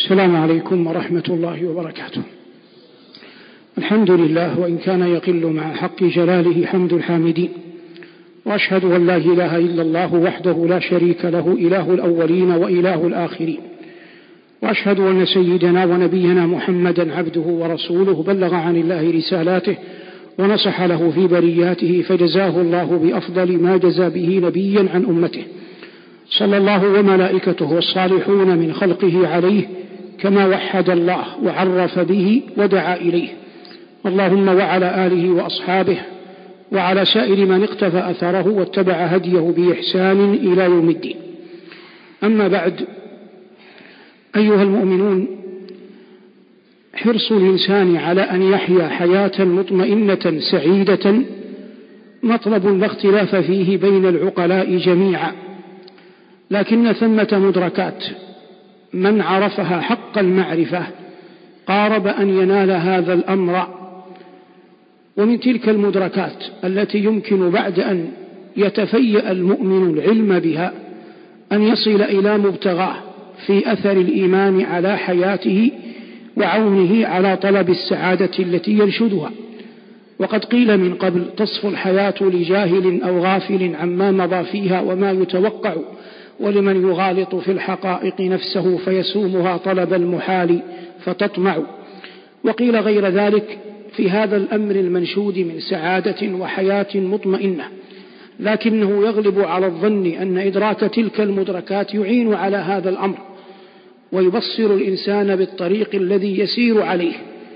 السلام عليكم ورحمة الله وبركاته. الحمد لله، وإن كان يقل مع حق جلاله حمد الحامدين، وأشهد أن لا إله إلا الله وحده لا شريك له، إله الأولين وإله الآخرين، وأشهد أن سيدنا ونبينا محمدا عبده ورسوله، بلغ عن الله رسالاته ونصح له في برياته، فجزاه الله بأفضل ما جزى به نبيا عن أمته، صلى الله وملائكته والصالحون من خلقه عليه، كما وحد الله وعرف به ودعا إليه. اللهم وعلى آله وأصحابه وعلى سائر من اقتفى أثره واتبع هديه بإحسان إلى يوم الدين. أما بعد، أيها المؤمنون، حرص الإنسان على أن يحيا حياة مطمئنة سعيدة مطلب لا اختلاف فيه بين العقلاء جميعا، لكن ثمة مدركات من عرفها حق المعرفة قارب أن ينال هذا الأمر. ومن تلك المدركات التي يمكن بعد أن يتفيأ المؤمن العلم بها أن يصل إلى مبتغاه في أثر الإيمان على حياته وعونه على طلب السعادة التي ينشدها. وقد قيل من قبل: تصفو الحياة لجاهل أو غافل عما مضى فيها وما يتوقع، ولمن يغالط في الحقائق نفسه فيسومها طلب المحال فتطمع. وقيل غير ذلك في هذا الأمر المنشود من سعادة وحياة مطمئنة، لكنه يغلب على الظن أن إدراك تلك المدركات يعين على هذا الأمر ويبصر الإنسان بالطريق الذي يسير عليه.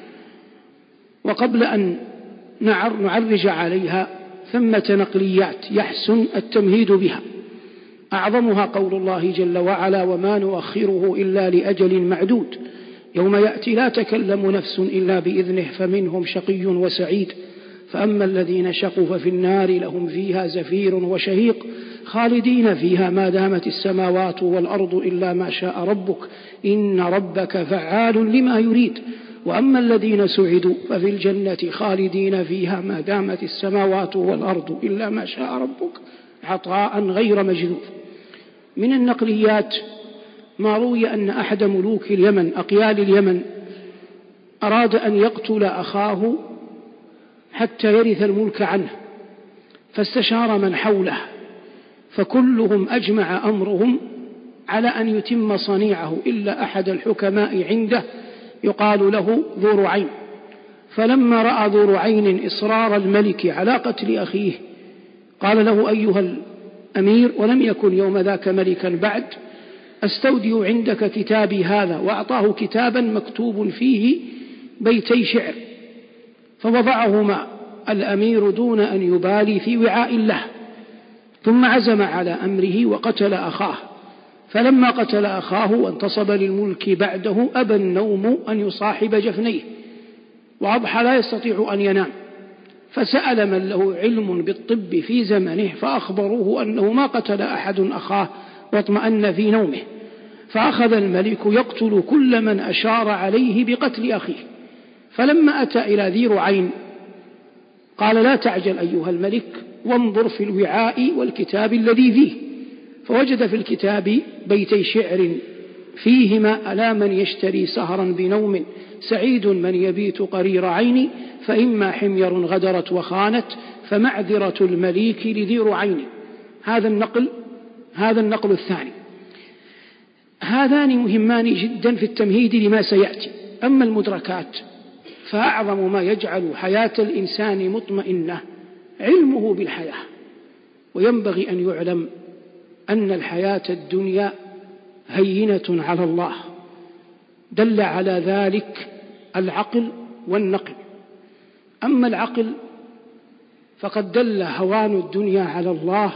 وقبل أن نعرج عليها ثمة نقليات يحسن التمهيد بها، أعظمها قول الله جل وعلا: وما نؤخره إلا لأجل معدود، يوم يأتي لا تكلم نفس إلا بإذنه فمنهم شقي وسعيد، فأما الذين شقوا ففي النار لهم فيها زفير وشهيق خالدين فيها ما دامت السماوات والأرض إلا ما شاء ربك إن ربك فعال لما يريد، وأما الذين سعدوا ففي الجنة خالدين فيها ما دامت السماوات والأرض إلا ما شاء ربك عطاء غير مجذوذ. من النقليات ما روي أن أحد ملوك اليمن أقيال اليمن أراد أن يقتل أخاه حتى يرث الملك عنه، فاستشار من حوله، فكلهم أجمع أمرهم على أن يتم صنيعه إلا أحد الحكماء عنده يقال له ذو رعين. فلما رأى ذو رعين إصرار الملك على قتل أخيه قال له: أيها الأمير، ولم يكن يوم ذاك ملكا بعد، أستودع عندك كتابي هذا. وأعطاه كتابا مكتوب فيه بيتي شعر، فوضعهما الأمير دون أن يبالي في وعاء له، ثم عزم على أمره وقتل أخاه. فلما قتل أخاه وانتصب للملك بعده أبى النوم أن يصاحب جفنيه، وأضحى لا يستطيع أن ينام، فسأل من له علم بالطب في زمنه فأخبروه أنه ما قتل أحد أخاه، واطمأن في نومه. فأخذ الملك يقتل كل من أشار عليه بقتل أخيه. فلما أتى إلى ذي رعين قال: لا تعجل أيها الملك، وانظر في الوعاء والكتاب الذي فيه. فوجد في الكتاب بيتي شعر فيهما: ألا من يشتري سهرا بنوم، سعيد من يبيت قرير عيني، فإما حمير غدرت وخانت، فمعذرة المليك لذي رعين. هذا النقل الثاني. هذان مهمان جدا في التمهيد لما سيأتي. أما المدركات فأعظم ما يجعل حياة الإنسان مطمئنة علمه بالحياة. وينبغي أن يعلم أن الحياة الدنيا هينة على الله، دل على ذلك العقل والنقل. أما العقل فقد دل هوان الدنيا على الله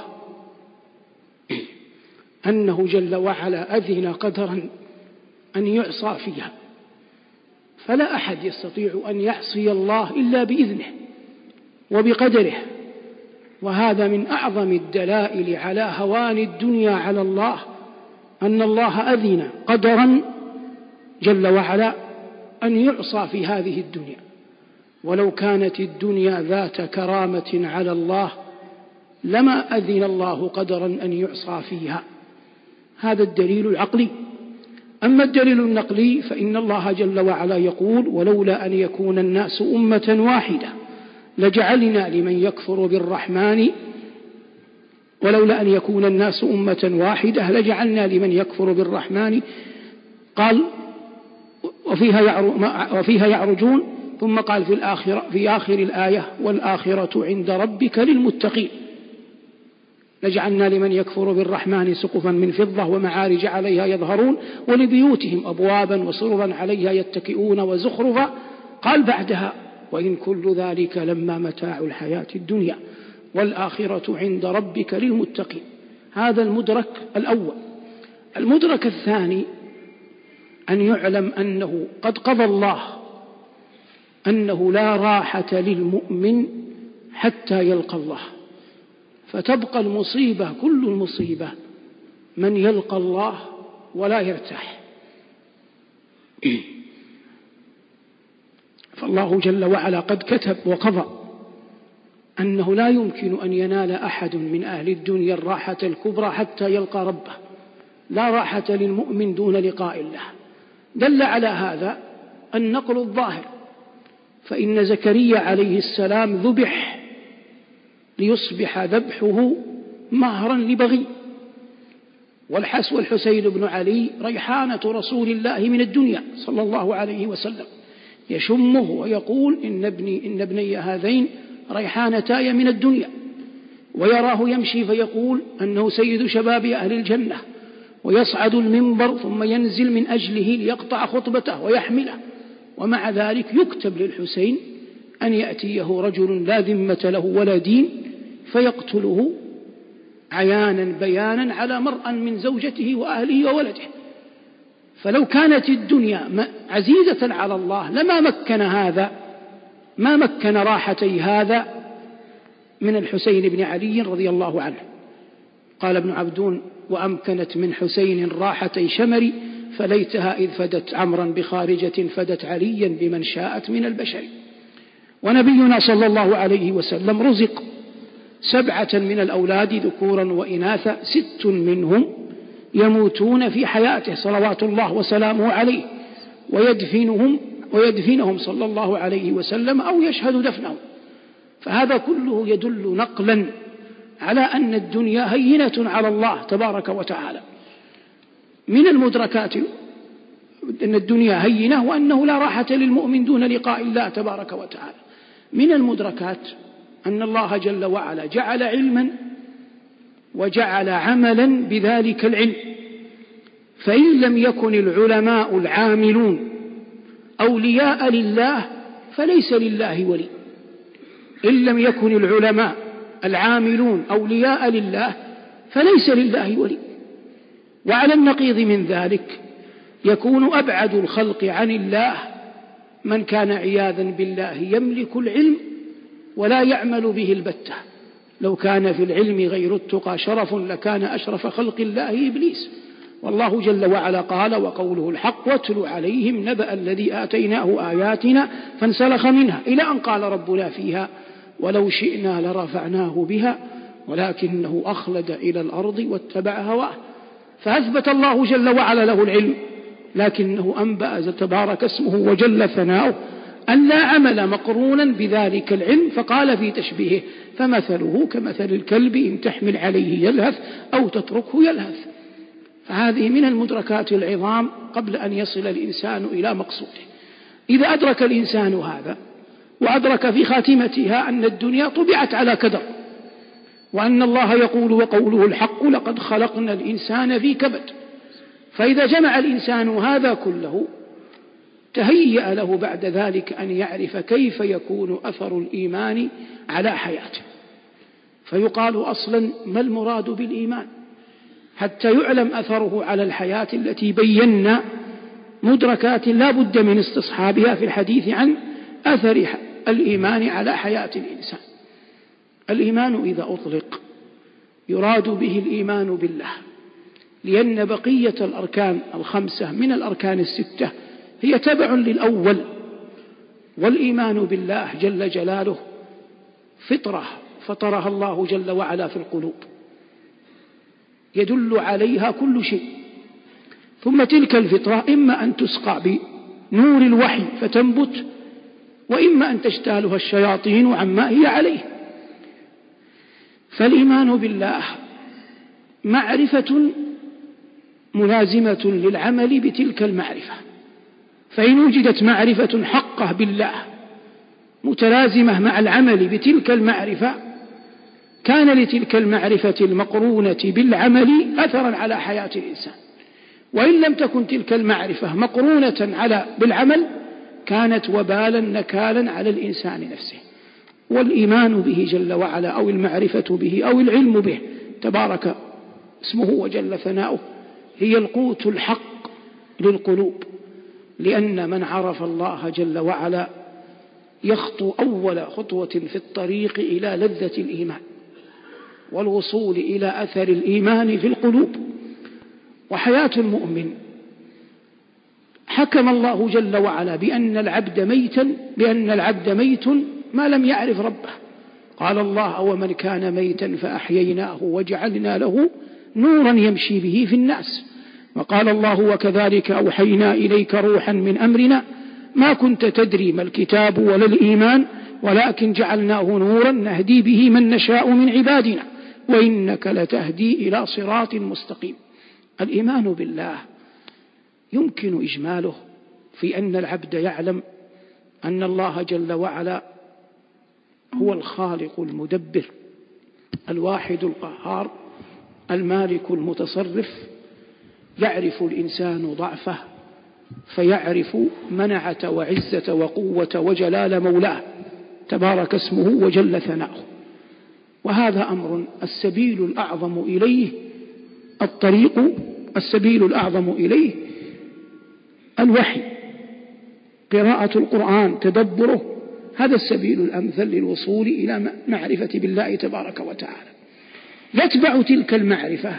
أنه جل وعلا أذن قدرا أن يعصى فيها، فلا أحد يستطيع أن يعصي الله إلا بإذنه وبقدره. وهذا من أعظم الدلائل على هوان الدنيا على الله، أن الله أذن قدرا جل وعلا أن يعصى في هذه الدنيا. ولو كانت الدنيا ذات كرامة على الله لما أذن الله قدرا أن يعصى فيها. هذا الدليل العقلي. أما الدليل النقلي فإن الله جل وعلا يقول: ولولا أن يكون الناس أمة واحدة لجعلنا لمن يكفر بالرحمن ولولا أن يكون الناس أمة واحدة لجعلنا لمن يكفر بالرحمن قال وفيها يعرجون، ثم قال في آخر الآية: والآخرة عند ربك للمتقين. لجعلنا لمن يكفر بالرحمن سقفا من فضة ومعارج عليها يظهرون ولبيوتهم أبوابا وسررا عليها يتكئون وزخرفا. قال بعدها: وإن كل ذلك لما متاع الحياة الدنيا والآخرة عند ربك للمتقين. هذا المدرك الأول. المدرك الثاني أن يعلم أنه قد قضى الله أنه لا راحة للمؤمن حتى يلقى الله، فتبقى المصيبة كل المصيبة من يلقى الله ولا يرتاح. فالله جل وعلا قد كتب وقضى أنه لا يمكن أن ينال أحد من أهل الدنيا الراحة الكبرى حتى يلقى ربه. لا راحة للمؤمن دون لقاء الله. دل على هذا النقل الظاهر، فإن زكريا عليه السلام ذبح ليصبح ذبحه مهرا لبغي، والحسين بن علي ريحانة رسول الله من الدنيا صلى الله عليه وسلم، يشمه ويقول: إن ابني هذين ريحانتاي من الدنيا، ويراه يمشي فيقول أنه سيد شباب أهل الجنة، ويصعد المنبر ثم ينزل من أجله ليقطع خطبته ويحمله. ومع ذلك يكتب للحسين أن يأتيه رجل لا ذمة له ولا دين فيقتله عيانا بيانا على مرأى من زوجته وأهله وولده. فلو كانت الدنيا عزيزة على الله ما مكن راحتي هذا من الحسين بن علي رضي الله عنه. قال ابن عبدون: وأمكنت من حسين راحتي شمري فليتها إذ فدت عمرا بخارجة فدت عليا بمن شاءت من البشر. ونبينا صلى الله عليه وسلم رزق 7 من الأولاد ذكورا وإناثا، 6 منهم يموتون في حياته صلوات الله وسلامه عليه، ويدفنهم صلى الله عليه وسلم أو يشهد دفنهم. فهذا كله يدل نقلا على أن الدنيا هينة على الله تبارك وتعالى. من المدركات أن الدنيا هينة وأنه لا راحة للمؤمن دون لقاء الله تبارك وتعالى. من المدركات أن الله جل وعلا جعل علما وجعل عملا بذلك العلم، فإن لم يكن العلماء العاملون أولياء لله فليس لله ولي. إن لم يكن العلماء العاملون أولياء لله فليس لله ولي. وعلى النقيض من ذلك يكون أبعد الخلق عن الله من كان عياذا بالله يملك العلم ولا يعمل به البتة. لو كان في العلم غير التقى شرف لكان أشرف خلق الله إبليس. والله جل وعلا قال: وقوله الحق واتل عليهم نبأ الذي آتيناه آياتنا فانسلخ منها، إلى أن قال ربنا فيها: ولو شئنا لرفعناه بها ولكنه أخلد إلى الأرض واتبع هواه. فأثبت الله جل وعلا له العلم، لكنه أنبأ تبارك اسمه وجل ثناؤه أن لا عمل مقرونا بذلك العلم، فقال في تشبيهه: فمثله كمثل الكلب إن تحمل عليه يلهث أو تتركه يلهث. فهذه من المدركات العظام قبل أن يصل الإنسان إلى مقصوده. إذا أدرك الإنسان هذا وأدرك في خاتمتها أن الدنيا طبعت على كدر، وأن الله يقول: وقوله الحق لقد خلقنا الإنسان في كبد، فإذا جمع الإنسان هذا كله تهيأ له بعد ذلك أن يعرف كيف يكون أثر الإيمان على حياته. فيقال أصلا: ما المراد بالإيمان؟ حتى يعلم أثره على الحياة التي بينا مدركات لا بد من استصحابها في الحديث عن أثر الإيمان على حياة الإنسان. الإيمان إذا أطلق يراد به الإيمان بالله، لأن بقية الأركان 5 من الأركان 6 هي تبع للأول. والإيمان بالله جل جلاله فطرة فطرها الله جل وعلا في القلوب، يدل عليها كل شيء. ثم تلك الفطرة إما أن تسقى بنور الوحي فتنبت، وإما أن تجتالها الشياطين عما هي عليه. فالإيمان بالله معرفة ملازمة للعمل بتلك المعرفة، فإن وجدت معرفة حقة بالله متلازمة مع العمل بتلك المعرفة كان لتلك المعرفة المقرونة بالعمل أثرا على حياة الإنسان، وإن لم تكن تلك المعرفة مقرونة بالعمل كانت وبالا نكالا على الإنسان نفسه. والإيمان به جل وعلا أو المعرفة به أو العلم به تبارك اسمه وجل ثناؤه هي القوت الحق للقلوب، لأن من عرف الله جل وعلا يخطو أول خطوة في الطريق إلى لذة الإيمان والوصول إلى أثر الإيمان في القلوب. وحياة المؤمن حكم الله جل وعلا بأن العبد ميت ما لم يعرف ربه. قال الله: أومن كان ميتا فأحييناه وجعلنا له نورا يمشي به في الناس. وقال الله: وكذلك أوحينا إليك روحا من أمرنا ما كنت تدري ما الكتاب ولا الإيمان ولكن جعلناه نورا نهدي به من نشاء من عبادنا وإنك لتهدي إلى صراط مستقيم. الإيمان بالله يمكن إجماله في أن العبد يعلم أن الله جل وعلا هو الخالق المدبر الواحد القهار المالك المتصرف. يعرف الإنسان ضعفه فيعرف منعة وعزة وقوة وجلال مولاه تبارك اسمه وجل ثناؤه. وهذا أمر السبيل الأعظم إليه الوحي، قراءة القرآن، تدبره، هذا السبيل الأمثل للوصول إلى معرفة بالله تبارك وتعالى. يتبع تلك المعرفة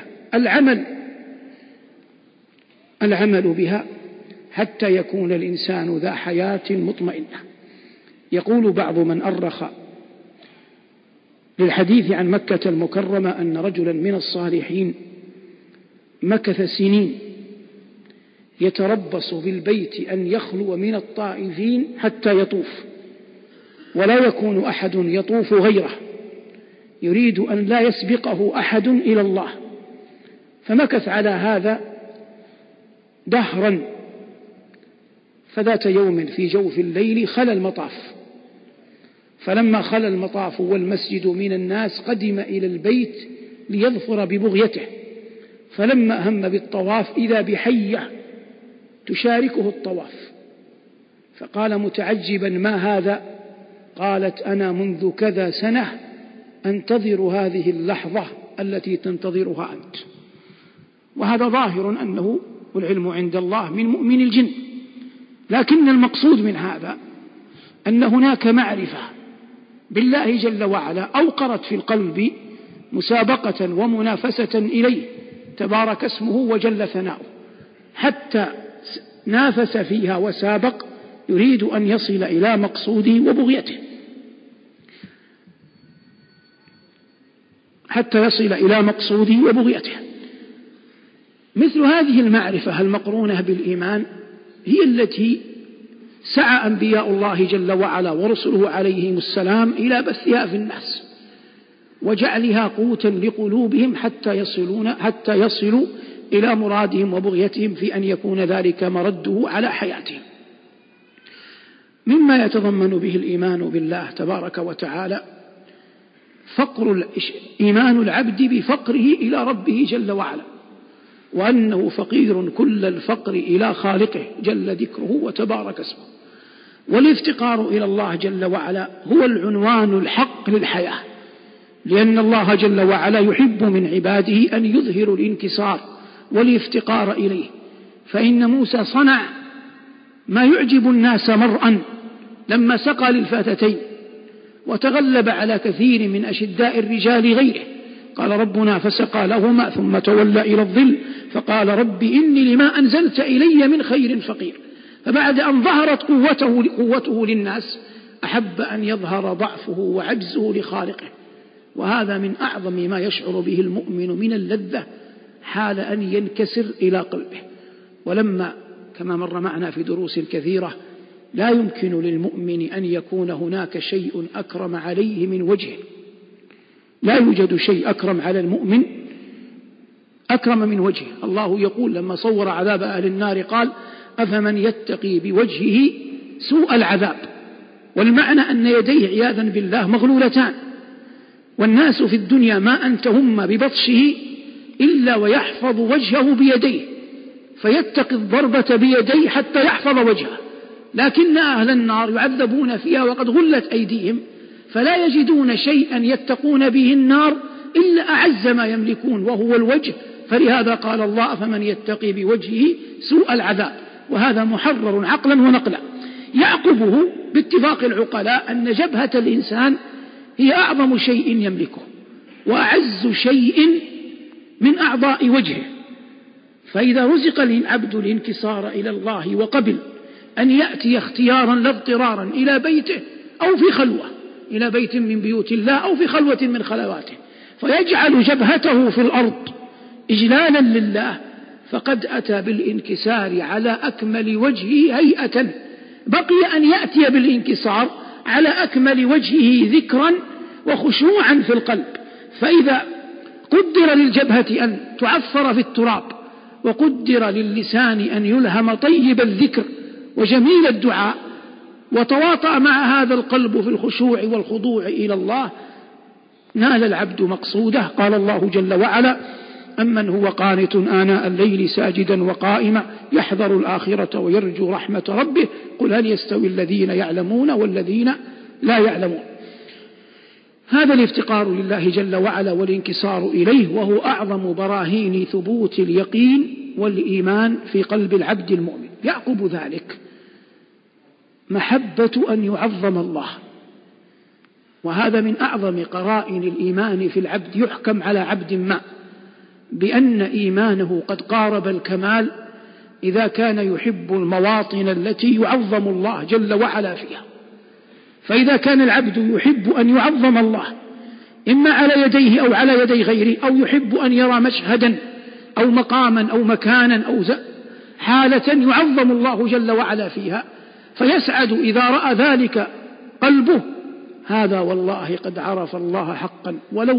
العمل بها حتى يكون الإنسان ذا حياة مطمئنة. يقول بعض من أرخ للحديث عن مكة المكرمة أن رجلا من الصالحين مكث سنين يتربص بالبيت أن يخلو من الطائفين حتى يطوف، ولا يكون أحد يطوف غيره، يريد أن لا يسبقه أحد إلى الله. فمكث على هذا دهرا، فذات يوم في جوف الليل خلى المطاف، فلما خلى المطاف والمسجد من الناس قدم إلى البيت ليظفر ببغيته، فلما هم بالطواف إذا بحية تشاركه الطواف، فقال متعجبا: ما هذا؟ قالت: أنا منذ كذا سنة أنتظر هذه اللحظة التي تنتظرها أنت. وهذا ظاهر أنه والعلم عند الله من مؤمن الجن، لكن المقصود من هذا أن هناك معرفة بالله جل وعلا أوقرت في القلب مسابقة ومنافسة إليه تبارك اسمه وجل ثناؤه، حتى نافس فيها وسابق يريد أن يصل إلى مقصوده وبغيته، مثل هذه المعرفة المقرونة بالإيمان هي التي سعى أنبياء الله جل وعلا ورسله عليهم السلام إلى بثها في الناس وجعلها قوتا لقلوبهم حتى يصلوا إلى مرادهم وبغيتهم في أن يكون ذلك مرده على حياتهم. مما يتضمن به الإيمان بالله تبارك وتعالى إيمان العبد بفقره إلى ربه جل وعلا، وأنه فقير كل الفقر إلى خالقه جل ذكره وتبارك اسمه. والافتقار إلى الله جل وعلا هو العنوان الحق للحياة، لأن الله جل وعلا يحب من عباده أن يظهر الانكسار والافتقار إليه. فإن موسى صنع ما يعجب الناس مرءا لما سقى للفتاتين وتغلب على كثير من أشداء الرجال غيره. قال ربنا: فسقى لهما ثم تولى إلى الظل فقال رب إني لما أنزلت إلي من خير فقير. فبعد أن ظهرت قوته للناس أحب أن يظهر ضعفه وعجزه لخالقه. وهذا من أعظم ما يشعر به المؤمن من اللذة حال أن ينكسر إلى قلبه ولما كما مر معنا في دروس كثيرة لا يمكن للمؤمن أن يكون هناك شيء أكرم عليه من وجهه، لا يوجد شيء أكرم على المؤمن أكرم من وجهه. الله يقول لما صور عذاب أهل النار قال أفمن يتقي بوجهه سوء العذاب، والمعنى أن يديه عياذا بالله مغلولتان، والناس في الدنيا ما أن تهم ببطشه إلا ويحفظ وجهه بيديه، فيتقي الضربة بيديه حتى يحفظ وجهه، لكن أهل النار يعذبون فيها وقد غلت أيديهم، فلا يجدون شيئا يتقون به النار إلا أعز ما يملكون وهو الوجه، فلهذا قال الله أفمن يتقي بوجهه سوء العذاب، وهذا محرر عقلا ونقلا. يعقبه باتفاق العقلاء أن جبهة الإنسان هي أعظم شيء يملكه وأعز شيء من أعضاء وجهه، فإذا رزق العبد الانكسار إلى الله وقبل أن يأتي اختيارا لا اضطرارا إلى بيته أو في خلوة، إلى بيت من بيوت الله أو في خلوة من خلواته، فيجعل جبهته في الأرض إجلالا لله، فقد أتى بالانكسار على أكمل وجهه هيئة، بقي أن يأتي بالانكسار على أكمل وجهه ذكرا وخشوعا في القلب. فإذا قدر للجبهة أن تعفر في التراب، وقدر للسان أن يلهم طيب الذكر وجميل الدعاء، وتواطأ مع هذا القلب في الخشوع والخضوع إلى الله، نال العبد مقصوده. قال الله جل وعلا أمن هو قانت آناء الليل ساجدا وقائما يحذر الآخرة ويرجو رحمة ربه قل هل يستوي الذين يعلمون والذين لا يعلمون. هذا الافتقار لله جل وعلا والانكسار إليه، وهو أعظم براهين ثبوت اليقين والإيمان في قلب العبد المؤمن. يعقب ذلك محبة أن يعظم الله، وهذا من أعظم قرائن الإيمان في العبد. يحكم على عبد ما بأن إيمانه قد قارب الكمال إذا كان يحب المواطن التي يعظم الله جل وعلا فيها. فإذا كان العبد يحب أن يعظم الله إما على يديه أو على يدي غيره، أو يحب أن يرى مشهدا أو مقاما أو مكانا أو حالة يعظم الله جل وعلا فيها، فيسعد إذا رأى ذلك قلبه، هذا والله قد عرف الله حقا. ولو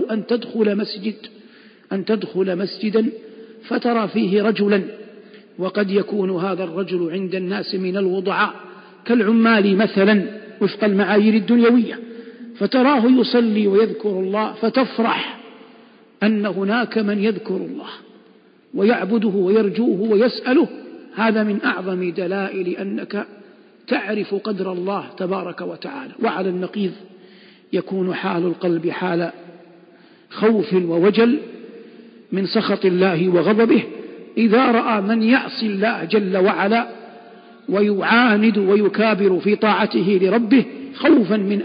أن تدخل مسجدا فترى فيه رجلا، وقد يكون هذا الرجل عند الناس من الوضعاء كالعمال مثلا وفق المعايير الدنيوية، فتراه يصلي ويذكر الله، فتفرح أن هناك من يذكر الله ويعبده ويرجوه ويسأله. هذا من أعظم دلائل أنك تعرف قدر الله تبارك وتعالى. وعلى النقيض يكون حال القلب حال خوف ووجل من سخط الله وغضبه إذا رأى من يعصي الله جل وعلا ويعاند ويكابر في طاعته لربه، خوفا من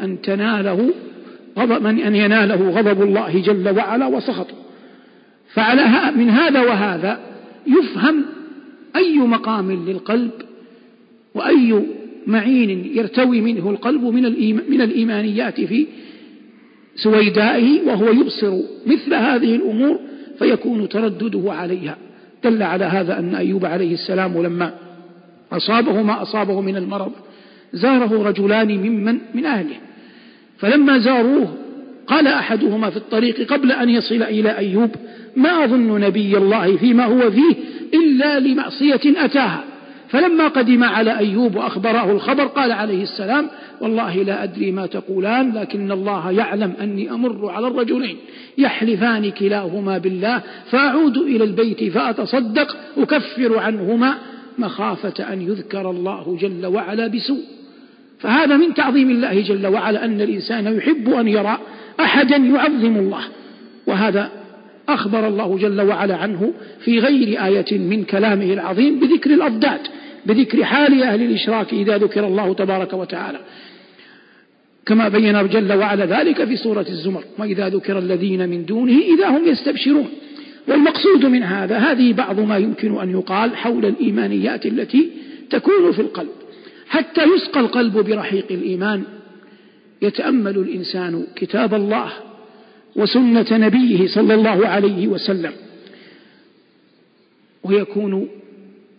أن يناله غضب الله جل وعلا وسخطه. فعلى من هذا وهذا يفهم أي مقام للقلب وأي معين يرتوي منه القلب من الإيمانيات في سويدائه، وهو يبصر مثل هذه الأمور فيكون تردده عليها. دل على هذا أن أيوب عليه السلام لما أصابه ما أصابه من المرض زاره رجلان من أهله، فلما زاروه قال أحدهما في الطريق قبل أن يصل إلى أيوب ما أظن نبي الله فيما هو فيه إلا لمعصية أتاها. فلما قدم على أيوب وأخبره الخبر قال عليه السلام والله لا أدري ما تقولان، لكن الله يعلم أني أمر على الرجلين يحلفان كلاهما بالله، فأعود إلى البيت فأتصدق أكفر عنهما مخافة أن يذكر الله جل وعلا بسوء. فهذا من تعظيم الله جل وعلا أن الإنسان يحب أن يرى أحدا يعظم الله، وهذا أخبر الله جل وعلا عنه في غير آية من كلامه العظيم بذكر الأضداد، بذكر حال أهل الإشراك إذا ذكر الله تبارك وتعالى، كما بين جل وعلا ذلك في سورة الزمر وإذا ذكر الذين من دونه إذا هم يستبشرون. والمقصود من هذه بعض ما يمكن أن يقال حول الإيمانيات التي تكون في القلب. حتى يسقى القلب برحيق الإيمان يتأمل الإنسان كتاب الله وسنة نبيه صلى الله عليه وسلم، ويكون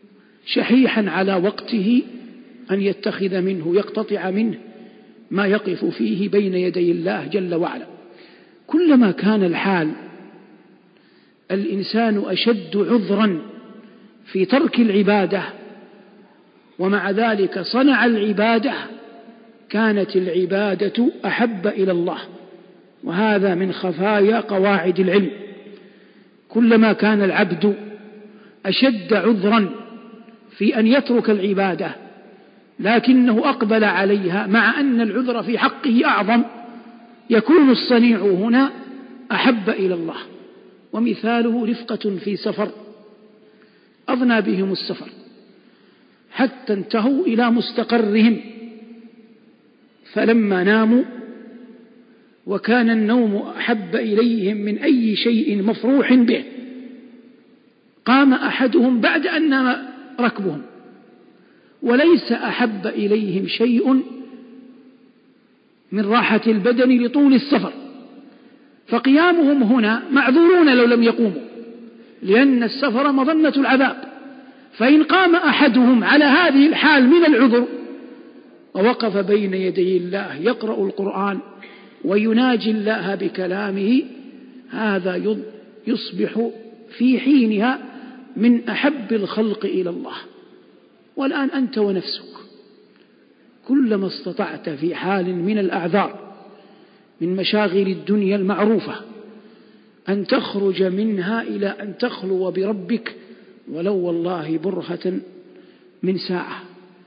شحيحا على وقته أن يتخذ منه يقتطع منه ما يقف فيه بين يدي الله جل وعلا. كلما كان الحال الإنسان أشد عذرا في ترك العبادة ومع ذلك صنع العبادة كانت العبادة أحب إلى الله، وهذا من خفايا قواعد العلم. كلما كان العبد أشد عذرا في أن يترك العبادة لكنه أقبل عليها مع أن العذر في حقه أعظم، يكون الصنيع هنا أحب إلى الله. ومثاله رفقة في سفر أضنى بهم السفر حتى انتهوا إلى مستقرهم، فلما ناموا وكان النوم أحب إليهم من أي شيء مفروح به، قام أحدهم بعد أن نام ركبهم، وليس أحب إليهم شيء من راحة البدن لطول السفر، فقيامهم هنا معذورون لو لم يقوموا، لأن السفر مظنة العذاب. فإن قام أحدهم على هذه الحال من العذر ووقف بين يدي الله يقرأ القرآن ويناجي الله بكلامه، هذا يصبح في حينها من أحب الخلق إلى الله. والآن أنت ونفسك كلما استطعت في حال من الأعذار من مشاغل الدنيا المعروفة أن تخرج منها إلى أن تخلو بربك ولو والله برهة من ساعة،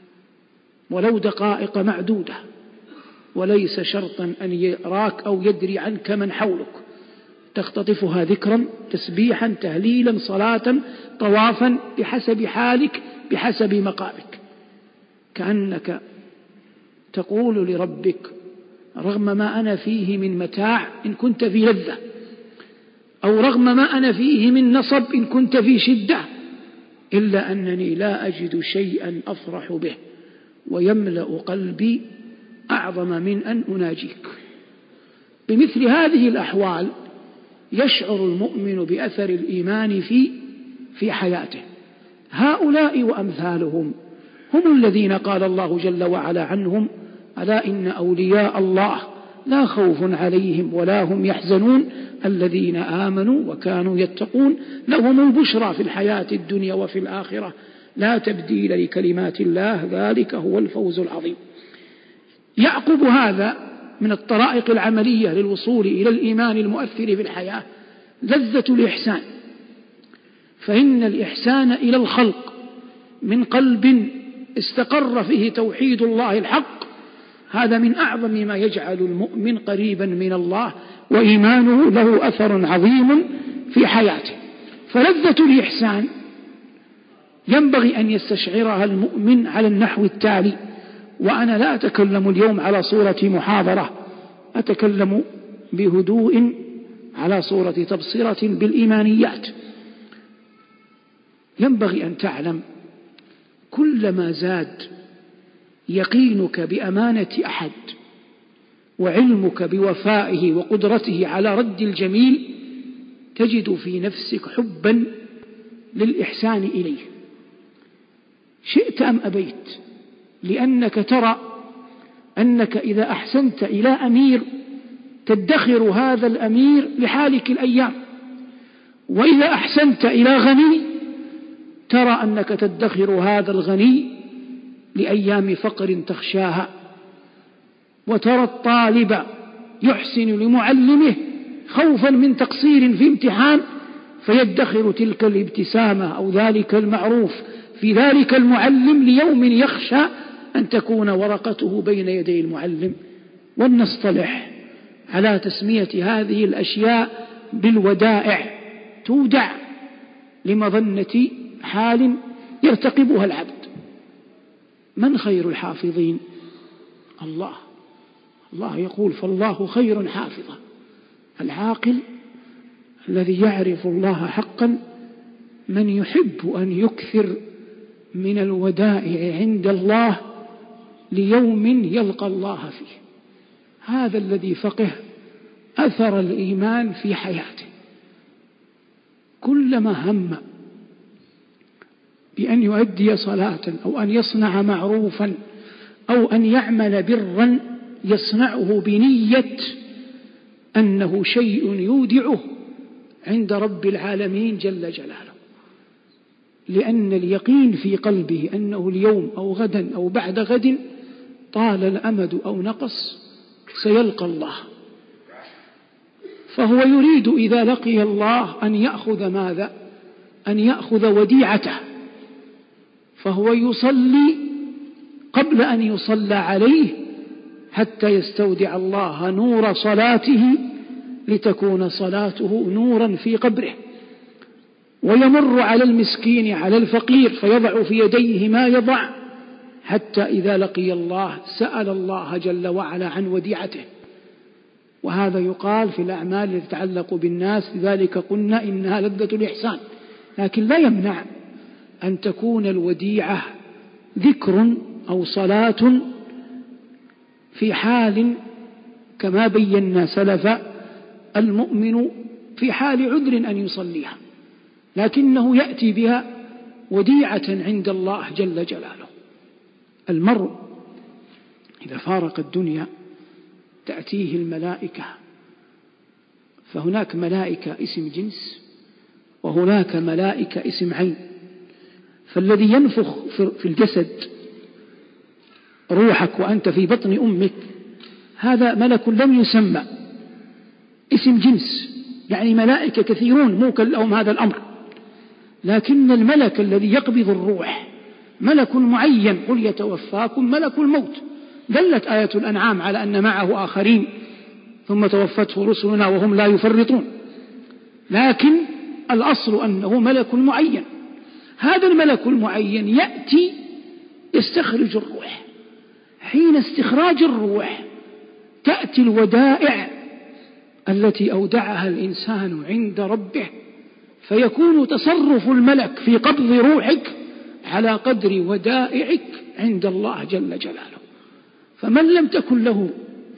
ولو دقائق معدودة، وليس شرطا أن يراك أو يدري عنك من حولك، تختطفها ذكرا، تسبيحا، تهليلا، صلاة، طوافا، بحسب حالك بحسب مقامك، كأنك تقول لربك رغم ما أنا فيه من متاع إن كنت في لذة، أو رغم ما أنا فيه من نصب إن كنت في شدة، إلا أنني لا أجد شيئا أفرح به ويملأ قلبي أعظم من أن أناجيك. بمثل هذه الأحوال يشعر المؤمن بأثر الإيمان في حياته. هؤلاء وأمثالهم هم الذين قال الله جل وعلا عنهم: ألا إن أولياء الله لا خوف عليهم ولا هم يحزنون الذين آمنوا وكانوا يتقون لهم البشرى في الحياة الدنيا وفي الآخرة لا تبديل لكلمات الله ذلك هو الفوز العظيم. يعقب هذا من الطرائق العملية للوصول إلى الإيمان المؤثر في الحياة لذة الإحسان، فإن الإحسان إلى الخلق من قلب استقر فيه توحيد الله الحق هذا من أعظم ما يجعل المؤمن قريبا من الله، وإيمانه له أثر عظيم في حياته. فلذة الإحسان ينبغي أن يستشعرها المؤمن على النحو التالي، وأنا لا أتكلم اليوم على صورة محاضرة، أتكلم بهدوء على صورة تبصرة بالإيمانيات. ينبغي أن تعلم كلما زاد يقينك بأمانة أحد وعلمك بوفائه وقدرته على رد الجميل تجد في نفسك حبا للإحسان إليه، شئت أم أبيت، لأنك ترى أنك إذا أحسنت إلى أمير تدخر هذا الأمير لحالك الأيام، وإذا أحسنت إلى غني ترى أنك تدخر هذا الغني لأيام فقر تخشاها، وترى الطالب يحسن لمعلمه خوفا من تقصير في امتحان فيدخر تلك الابتسامة أو ذلك المعروف في ذلك المعلم ليوم يخشى أن تكون ورقته بين يدي المعلم. ولنصطلح على تسمية هذه الأشياء بالودائع، تودع لمظنة حال يرتقبها العبد. من خير الحافظين؟ الله يقول: فالله خير حافظا. العاقل الذي يعرف الله حقا من يحب أن يكثر من الودائع عند الله ليوم يلقى الله فيه. هذا الذي فقه أثر الإيمان في حياته. كلما هم بأن يؤدي صلاة أو أن يصنع معروفا أو أن يعمل برا يصنعه بنية أنه شيء يودعه عند رب العالمين جل جلاله، لأن اليقين في قلبه أنه اليوم أو غدا أو بعد غد طال الأمد أو نقص سيلقى الله، فهو يريد إذا لقي الله أن يأخذ ماذا؟ أن يأخذ وديعته، فهو يصلي قبل أن يصلى عليه حتى يستودع الله نور صلاته لتكون صلاته نورا في قبره، ويمر على المسكين على الفقير فيضع في يديه ما يضع، حتى إذا لقي الله سأل الله جل وعلا عن وديعته. وهذا يقال في الأعمال التي تتعلق بالناس، لذلك قلنا إنها لذة الإحسان، لكن لا يمنع أن تكون الوديعة ذكر أو صلاة في حال كما بينا سلف المؤمن في حال عذر أن يصليها، لكنه يأتي بها وديعة عند الله جل جلاله. المرء إذا فارق الدنيا تأتيه الملائكة، فهناك ملائكة اسم جنس وهناك ملائكة اسم عين. فالذي ينفخ في الجسد روحك وأنت في بطن أمك هذا ملك لم يسمى اسم جنس، يعني ملائكة كثيرون موكل لهم هذا الأمر، لكن الملك الذي يقبض الروح ملك معين، قل يتوفاكم ملك الموت. دلت آية الأنعام على أن معه آخرين ثم توفته رسلنا وهم لا يفرطون، لكن الأصل أنه ملك معين. هذا الملك المعين يأتي يستخرج الروح، حين استخراج الروح تأتي الودائع التي أودعها الإنسان عند ربه، فيكون تصرف الملك في قبض روحك على قدر ودائعك عند الله جل جلاله. فمن لم تكن له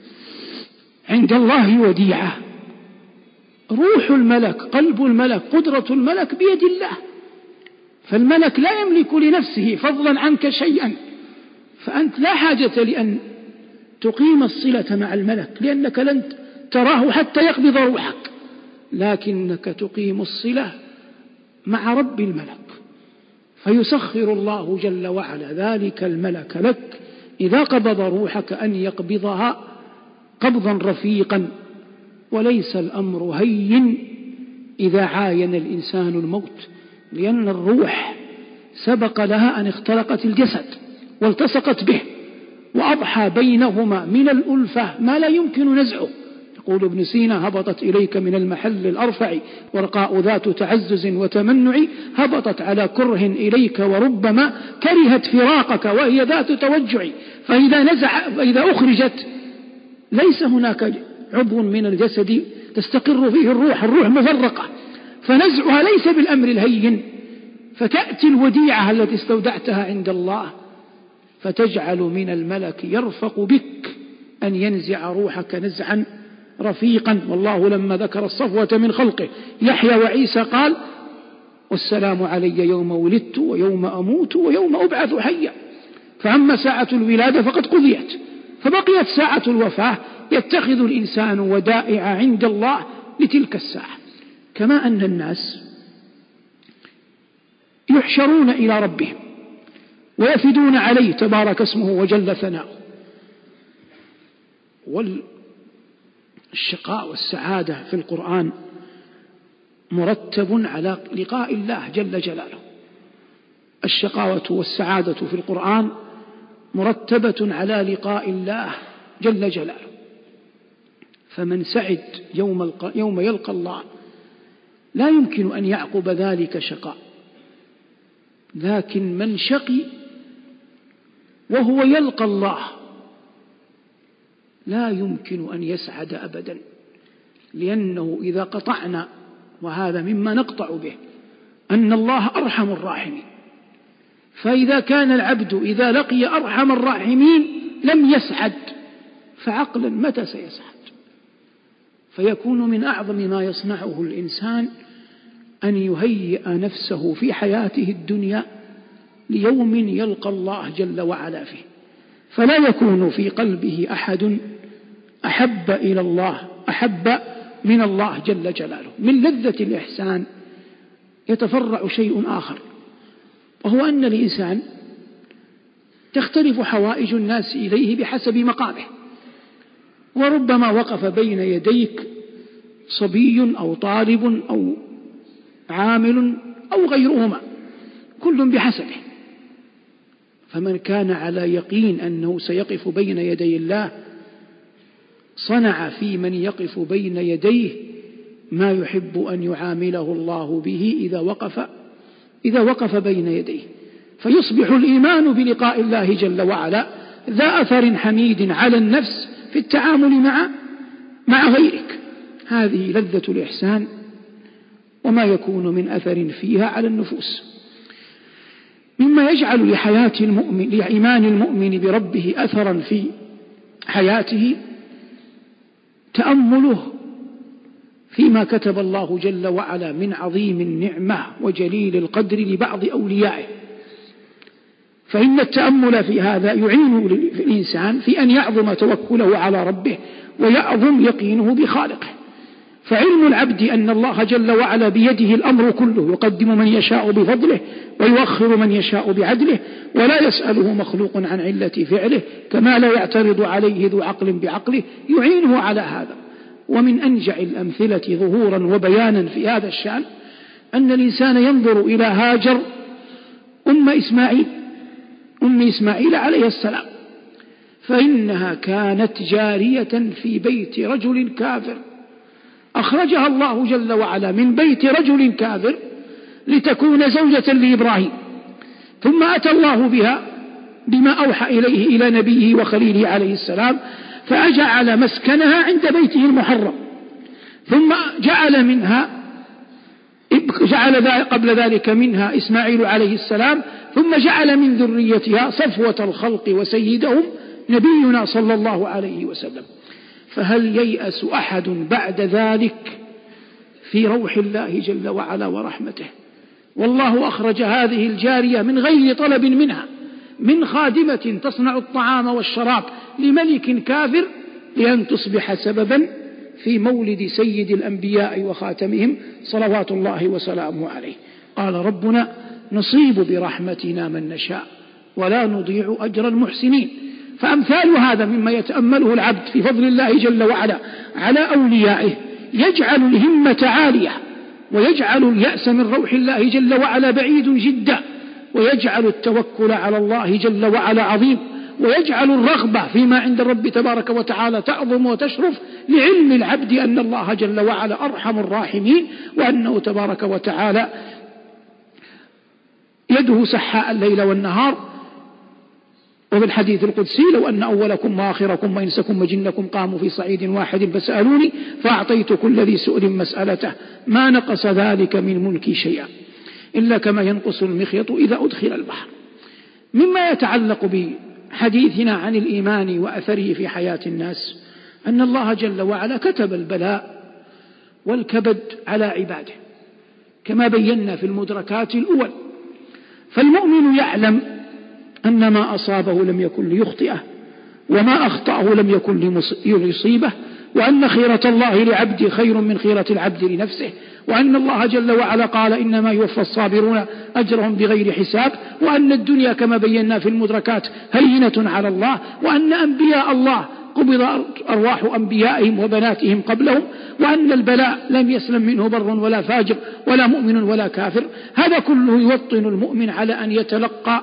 عند الله وديعة، روح الملك قلب الملك قدرة الملك بيد الله، فالملك لا يملك لنفسه فضلا عنك شيئا، فأنت لا حاجة لأن تقيم الصلة مع الملك لأنك لن تراه حتى يقبض روحك، لكنك تقيم الصلة مع رب الملك، فيسخر الله جل وعلا ذلك الملك لك إذا قبض روحك أن يقبضها قبضا رفيقا. وليس الأمر هين إذا عاين الإنسان الموت، لأن الروح سبق لها أن اختلقت الجسد والتصقت به، وأضحى بينهما من الألفة ما لا يمكن نزعه. يقول ابن سينا: هبطت إليك من المحل الأرفع ورقاء ذات تعزز وتمنع، هبطت على كره إليك وربما كرهت فراقك وهي ذات توجع. فإذا أخرجت ليس هناك عضو من الجسد تستقر فيه الروح مفرقة، فنزعها ليس بالأمر الهين. فتأتي الوديعة التي استودعتها عند الله فتجعل من الملك يرفق بك أن ينزع روحك نزعا رفيقا. والله لما ذكر الصفوة من خلقه يحيى وعيسى قال: والسلام علي يوم ولدت ويوم أموت ويوم أبعث حيا. فأما ساعة الولادة فقد قضيت، فبقيت ساعة الوفاة يتخذ الإنسان ودائع عند الله لتلك الساعة. كما أن الناس يحشرون إلى ربهم ويفدون عليه تبارك اسمه وجل ثناؤه، والشقاء والسعادة في القرآن مرتب على لقاء الله جل جلاله. الشقاوة والسعادة في القرآن مرتبة على لقاء الله جل جلاله. فمن سعد يوم يلقى الله لا يمكن أن يعقب ذلك شقاء، لكن من شقي وهو يلقى الله لا يمكن أن يسعد أبدا، لأنه إذا قطعنا، وهذا مما نقطع به، أن الله أرحم الراحمين، فإذا كان العبد إذا لقي أرحم الراحمين لم يسعد، فعقلا متى سيسعد؟ فيكون من أعظم ما يصنعه الإنسان أن يهيئ نفسه في حياته الدنيا ليوم يلقى الله جل وعلا فيه، فلا يكون في قلبه أحد أحب إلى الله أحب من الله جل جلاله. من لذة الإحسان يتفرع شيء آخر، وهو أن الإنسان تختلف حوائج الناس إليه بحسب مقامه، وربما وقف بين يديك صبي أو طالب أو عامل أو غيرهما، كل بحسبه. فمن كان على يقين أنه سيقف بين يدي الله صنع في من يقف بين يديه ما يحب أن يعامله الله به إذا وقف بين يديه، فيصبح الإيمان بلقاء الله جل وعلا ذا أثر حميد على النفس في التعامل مع غيرك. هذه لذة الإحسان وما يكون من أثر فيها على النفوس. مما يجعل لإيمان المؤمن بربه أثرا في حياته تأمله فيما كتب الله جل وعلا من عظيم النعمة وجليل القدر لبعض أوليائه، فإن التأمل في هذا يعين الإنسان في أن يعظم توكله على ربه ويعظم يقينه بخالقه. فعلم العبد أن الله جل وعلا بيده الأمر كله، يقدم من يشاء بفضله ويؤخر من يشاء بعدله، ولا يسأله مخلوق عن علة فعله، كما لا يعترض عليه ذو عقل بعقله، يعينه على هذا. ومن أنجع الأمثلة ظهورا وبيانا في هذا الشأن أن الإنسان ينظر إلى هاجر أم إسماعيل عليه السلام، فإنها كانت جارية في بيت رجل كافر، أخرجها الله جل وعلا من بيت رجل كافر لتكون زوجة لإبراهيم، ثم أتى الله بها بما أوحى إليه إلى نبيه وخليله عليه السلام، فأجعل مسكنها عند بيته المحرم، ثم جعل قبل ذلك منها إسماعيل عليه السلام، ثم جعل من ذريتها صفوة الخلق وسيدهم نبينا صلى الله عليه وسلم. فهل ييأس أحد بعد ذلك في روح الله جل وعلا ورحمته؟ والله أخرج هذه الجارية من غير طلب منها، من خادمة تصنع الطعام والشراب لملك كافر، لأن تصبح سببا في مولد سيد الأنبياء وخاتمهم صلوات الله وسلامه عليه. قال ربنا: نصيب برحمتنا من نشاء ولا نضيع أجر المحسنين. فأمثال هذا مما يتأمله العبد في فضل الله جل وعلا على أوليائه يجعل الهمة عالية، ويجعل اليأس من روح الله جل وعلا بعيد جدا، ويجعل التوكل على الله جل وعلا عظيم، ويجعل الرغبة فيما عند الرب تبارك وتعالى تعظم وتشرف، لعلم العبد أن الله جل وعلا أرحم الراحمين، وأنه تبارك وتعالى يده سحاء الليل والنهار. وفي الحديث القدسي: لو أن أولكم وآخركم وإنسكم وجنكم قاموا في صعيد واحد فسألوني فأعطيت كل ذي سؤل مسألته ما نقص ذلك من ملكي شيئا إلا كما ينقص المخيط إذا أدخل البحر. مما يتعلق بحديثنا عن الإيمان وأثره في حياة الناس أن الله جل وعلا كتب البلاء والكبد على عباده كما بينا في المدركات الأول. فالمؤمن يعلم أن ما أصابه لم يكن ليخطئه، وما أخطأه لم يكن ليصيبه، وأن خيرة الله لعبده خير من خيرة العبد لنفسه، وأن الله جل وعلا قال: إنما يوفى الصابرون أجرهم بغير حساب، وأن الدنيا كما بينا في المدركات هينة على الله، وأن أنبياء الله قبض أرواح أنبيائهم وبناتهم قبلهم، وأن البلاء لم يسلم منه بر ولا فاجر ولا مؤمن ولا كافر. هذا كله يوطن المؤمن على أن يتلقى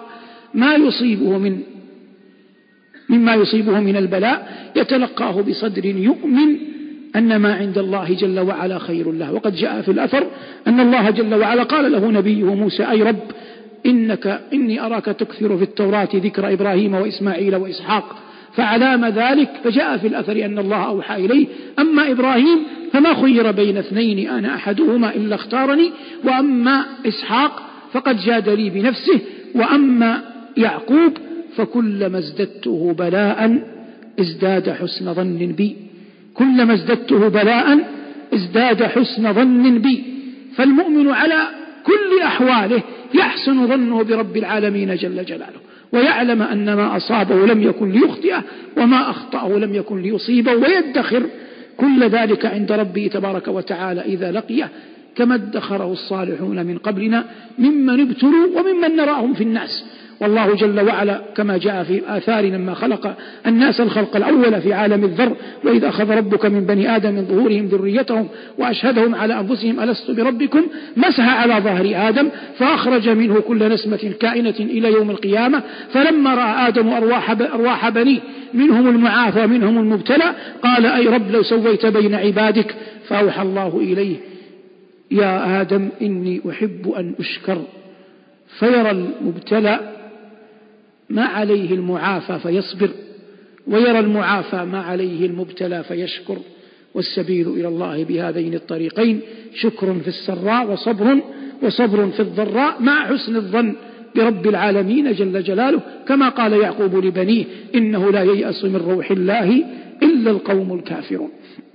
مما يصيبه من البلاء، يتلقاه بصدر يؤمن أن ما عند الله جل وعلا خير له. وقد جاء في الأثر أن الله جل وعلا قال له نبيه موسى: أي رب إني أراك تكثر في التوراة ذكر إبراهيم وإسماعيل وإسحاق، فعلام ذلك؟ فجاء في الأثر أن الله أوحى إليه: أما إبراهيم فما خير بين اثنين أنا أحدهما إلا اختارني، وأما إسحاق فقد جاد لي بنفسه، وأما يعقوب فكلما ازددته بلاء ازداد حسن ظن بي. كلما ازددته بلاء ازداد حسن ظن بي. فالمؤمن على كل أحواله يحسن ظنه برب العالمين جل جلاله، ويعلم أن ما أصابه لم يكن ليخطئه وما أخطأه لم يكن ليصيبه، ويدخر كل ذلك عند ربه تبارك وتعالى إذا لقيه، كما ادخره الصالحون من قبلنا ممن ابتلوا وممن نراهم في الناس. والله جل وعلا كما جاء في آثار لما خلق الناس الخلق الأول في عالم الذر: وإذ أخذ ربك من بني آدم من ظهورهم ذريتهم وأشهدهم على أنفسهم ألست بربكم، مسح على ظهر آدم فأخرج منه كل نسمة كائنة إلى يوم القيامة. فلما رأى آدم أرواح بنيه منهم المعافى ومنهم المبتلى قال: أي رب لو سويت بين عبادك. فأوحى الله إليه: يا آدم إني أحب أن أشكر. فيرى المبتلى ما عليه المعافى فيصبر، ويرى المعافى ما عليه المبتلى فيشكر. والسبيل إلى الله بهذين الطريقين: شكر في السراء وصبر في الضراء، مع حسن الظن برب العالمين جل جلاله، كما قال يعقوب لبنيه: إنه لا ييأس من روح الله إلا القوم الكافرون.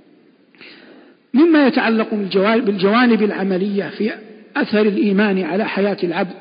مما يتعلق بالجوانب العملية في أثر الإيمان على حياة العبد: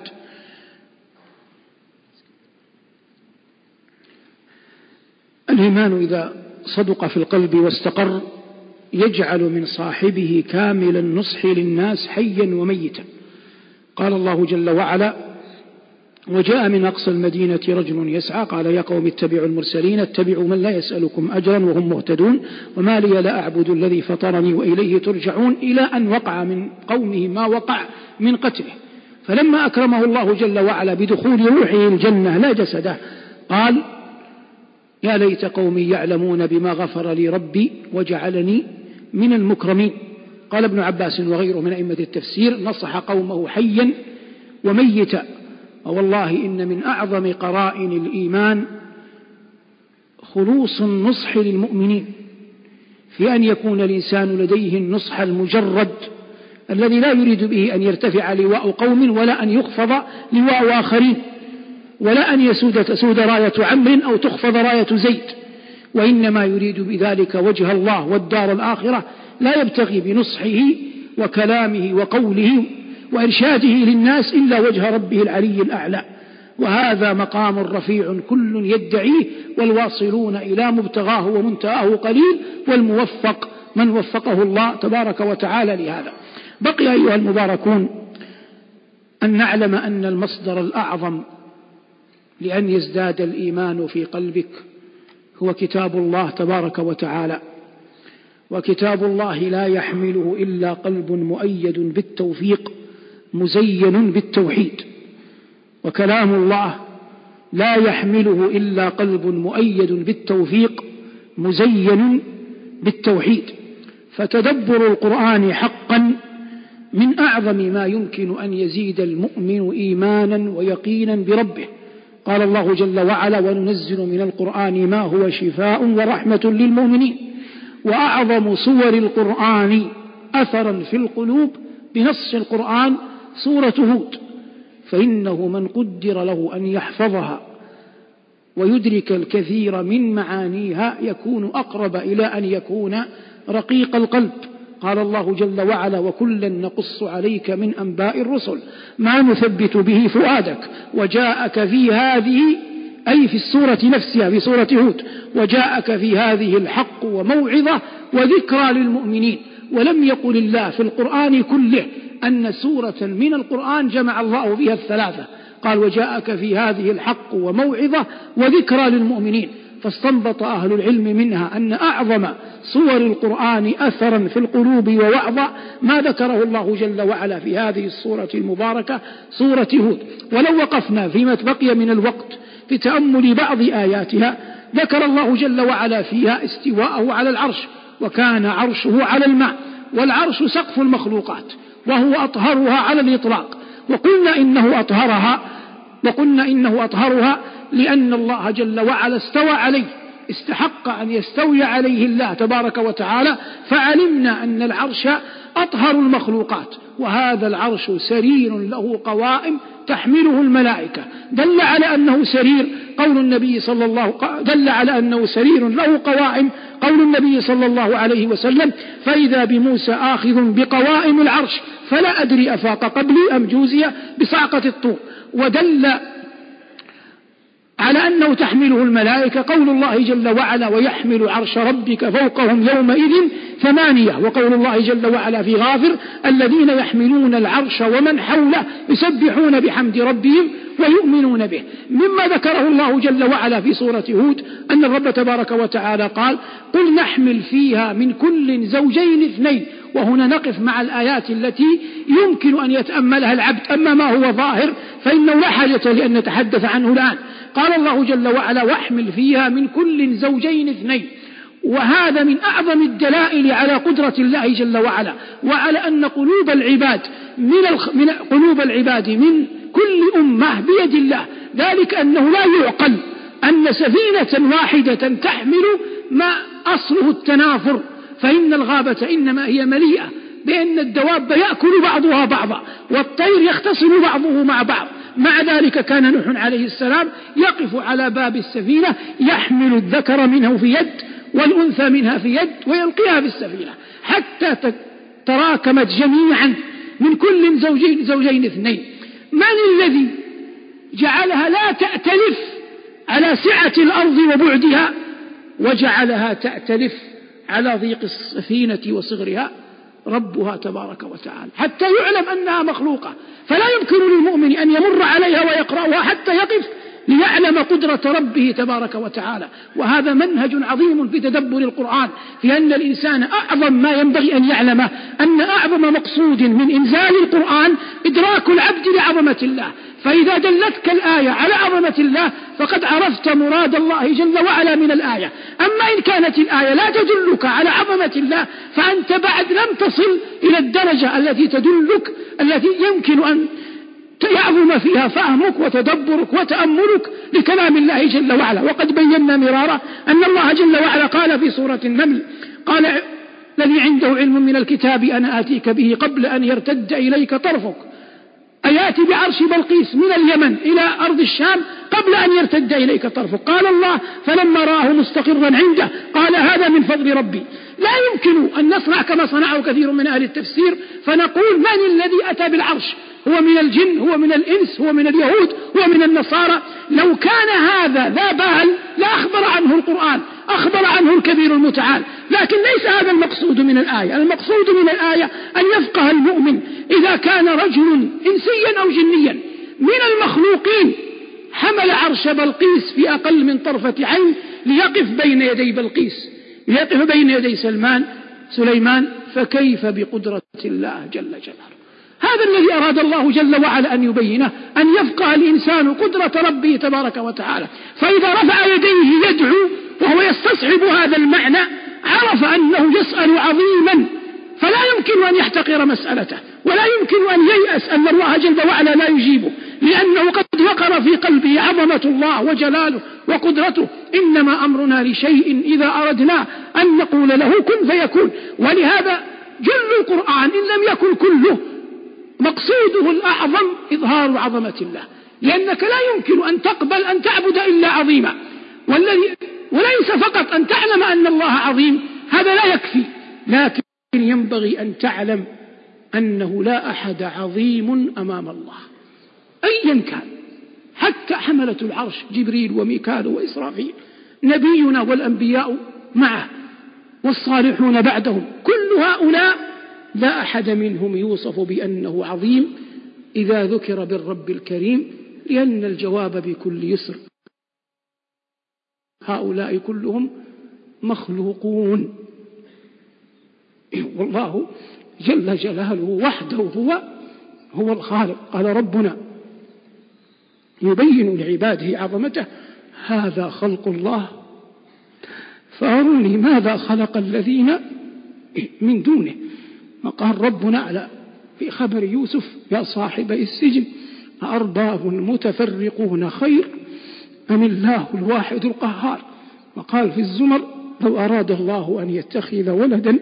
الإيمان إذا صدق في القلب واستقر يجعل من صاحبه كامل النصح للناس حيا وميتا. قال الله جل وعلا: وجاء من أقصى المدينة رجل يسعى قال يا قوم اتبعوا المرسلين اتبعوا من لا يسألكم أجرا وهم مهتدون وما لي لا أعبد الذي فطرني وإليه ترجعون، إلى أن وقع من قومه ما وقع من قتله. فلما أكرمه الله جل وعلا بدخول روحه الجنة لا جسده قال: يا ليت قومي يعلمون بما غفر لي ربي وجعلني من المكرمين. قال ابن عباس وغيره من أئمة التفسير: نصح قومه حيا وميتا. والله إن من أعظم قرائن الإيمان خلوص النصح للمؤمنين، في أن يكون الإنسان لديه النصح المجرد الذي لا يريد به أن يرتفع لواء قوم ولا أن يخفض لواء آخرين، ولا أن تسود راية عمرو أو تخفض راية زيد، وإنما يريد بذلك وجه الله والدار الآخرة، لا يبتغي بنصحه وكلامه وقوله وإرشاده للناس إلا وجه ربه العلي الأعلى. وهذا مقام رفيع كل يدعيه، والواصلون إلى مبتغاه ومنتهاه قليل، والموفق من وفقه الله تبارك وتعالى لهذا. بقي أيها المباركون أن نعلم أن المصدر الأعظم لأن يزداد الإيمان في قلبك هو كتاب الله تبارك وتعالى، وكتاب الله لا يحمله إلا قلب مؤيد بالتوفيق مزين بالتوحيد، وكلام الله لا يحمله إلا قلب مؤيد بالتوفيق مزين بالتوحيد. فتدبر القرآن حقا من أعظم ما يمكن أن يزيد المؤمن إيمانا ويقينا بربه. قال الله جل وعلا: وننزل من القرآن ما هو شفاء ورحمة للمؤمنين. وأعظم صور القرآن أثرا في القلوب بنص القرآن سورة هود، فإنه من قدر له أن يحفظها ويدرك الكثير من معانيها يكون أقرب إلى أن يكون رقيق القلب. قال الله جل وعلا: وكلا نقص عليك من أنباء الرسل ما نثبت به فؤادك وجاءك في هذه، أي في السورة نفسها في سورة هود، وجاءك في هذه الحق وموعظة وذكرى للمؤمنين. ولم يقل الله في القرآن كله أن سورة من القرآن جمع الله فيها الثلاثة، قال: وجاءك في هذه الحق وموعظة وذكرى للمؤمنين. فاستنبط أهل العلم منها أن أعظم صور القرآن أثرا في القلوب ووعظا ما ذكره الله جل وعلا في هذه السورة المباركة سورة هود. ولو وقفنا فيما بقي من الوقت في تأمل بعض آياتها، ذكر الله جل وعلا فيها استواءه على العرش، وكان عرشه على الماء، والعرش سقف المخلوقات وهو أطهرها على الإطلاق. وقلنا إنه أطهرها لأن الله جل وعلا استوى عليه، استحق أن يستوي عليه الله تبارك وتعالى، فعلمنا أن العرش أطهر المخلوقات، وهذا العرش سرير له قوائم تحمله الملائكة، دل على أنه سرير قول النبي صلى الله دل على أنه سرير له قوائم، قول النبي صلى الله عليه وسلم فإذا بموسى آخذ بقوائم العرش فلا أدري أفاق قبلي أم جوزي بصعقة الطور. ودل على أنه تحمله الملائكة قول الله جل وعلا ويحمل عرش ربك فوقهم يومئذ 8. وقول الله جل وعلا في غافر الذين يحملون العرش ومن حوله يسبحون بحمد ربهم ويؤمنون به. مما ذكره الله جل وعلا في سورة هود أن الرب تبارك وتعالى قال قل نحمل فيها من كل زوجين 2. وهنا نقف مع الآيات التي يمكن أن يتأملها العبد، أما ما هو ظاهر فإنه لا حاجة لأن نتحدث عنه الآن. قال الله جل وعلا واحمل فيها من كل زوجين 2. وهذا من أعظم الدلائل على قدرة الله جل وعلا، وعلى أن قلوب العباد من كل أمة بيد الله، ذلك أنه لا يعقل أن سفينة واحدة تحمل ما أصله التنافر، فإن الغابة إنما هي مليئة بأن الدواب يأكل بعضها بعضا والطير يختصم بعضه مع بعض. مع ذلك كان نوح عليه السلام يقف على باب السفينة يحمل الذكر منه في يد والأنثى منها في يد ويلقيها في السفينة حتى تراكمت جميعا من كل زوجين 2. من الذي جعلها لا تأتلف على سعة الأرض وبعدها وجعلها تأتلف على ضيق السفينة وصغرها؟ ربها تبارك وتعالى، حتى يعلم أنها مخلوقة، فلا يمكن للمؤمن أن يمر عليها ويقرأها حتى يقف ليعلم قدرة ربه تبارك وتعالى. وهذا منهج عظيم في تدبر القرآن، في أن الإنسان أعظم ما ينبغي أن يعلمه أن أعظم مقصود من إنزال القرآن إدراك العبد لعظمة الله. فإذا دلتك الآية على عظمة الله فقد عرفت مراد الله جل وعلا من الآية. أما إن كانت الآية لا تدلك على عظمة الله فأنت بعد لم تصل إلى الدرجة التي تدلك، التي يمكن أن يعظم فيها فهمك وتدبرك وتأملك لكلام الله جل وعلا. وقد بينا مرارا أن الله جل وعلا قال في سورة النمل قال الذي عنده علم من الكتاب أنا آتيك به قبل أن يرتد إليك طرفك، أياتي بعرش بلقيس من اليمن إلى أرض الشام قبل أن يرتد إليك طرفك. قال الله فلما رآه مستقرا عنده قال هذا من فضل ربي. لا يمكن أن نصنع كما صنعه كثير من أهل التفسير فنقول من الذي أتى بالعرش؟ هو من الجن، هو من الإنس، هو من اليهود، هو من النصارى. لو كان هذا ذا بال لا أخبر عنه القرآن، أخبر عنه الكبير المتعال. لكن ليس هذا المقصود من الآية. المقصود من الآية أن يفقه المؤمن إذا كان رجل إنسيا أو جنيا من المخلوقين حمل عرش بلقيس في أقل من طرفة عين ليقف بين يدي بلقيس، ليقف بين يدي سليمان، فكيف بقدرة الله جل جلاله؟ هذا الذي أراد الله جل وعلا أن يبينه، أن يفقه الإنسان قدرة ربه تبارك وتعالى. فإذا رفع يديه يدعو وهو يستصحب هذا المعنى عرف أنه يسأل عظيما، فلا يمكن أن يحتقر مسألته، ولا يمكن أن ييأس أن الله جل وعلا لا يجيبه، لأنه قد وقر في قلبه عظمة الله وجلاله وقدرته. إنما أمرنا لشيء إذا أردنا أن نقول له كن فيكون. ولهذا جل القرآن إن لم يكن كله مقصوده الأعظم إظهار عظمة الله، لأنك لا يمكن أن تقبل أن تعبد إلا عظيما، وليس فقط أن تعلم أن الله عظيم، هذا لا يكفي، لكن ينبغي أن تعلم أنه لا أحد عظيم أمام الله أيا كان، حتى حملة العرش جبريل وميكال وإسرافيل، نبينا والأنبياء معه والصالحون بعدهم، كل هؤلاء لا أحد منهم يوصف بأنه عظيم إذا ذكر بالرب الكريم، لأن الجواب بكل يسر. هؤلاء كلهم مخلوقون، والله جل جلاله وحده هو الخالق. قال ربنا يبين لعباده عظمته هذا خلق الله فأروني ماذا خلق الذين من دونه. وقال ربنا على في خبر يوسف يا صاحبي السجن أأرباب متفرقون خير أم الله الواحد القهار. وقال في الزمر لو أراد الله أن يتخذ ولدا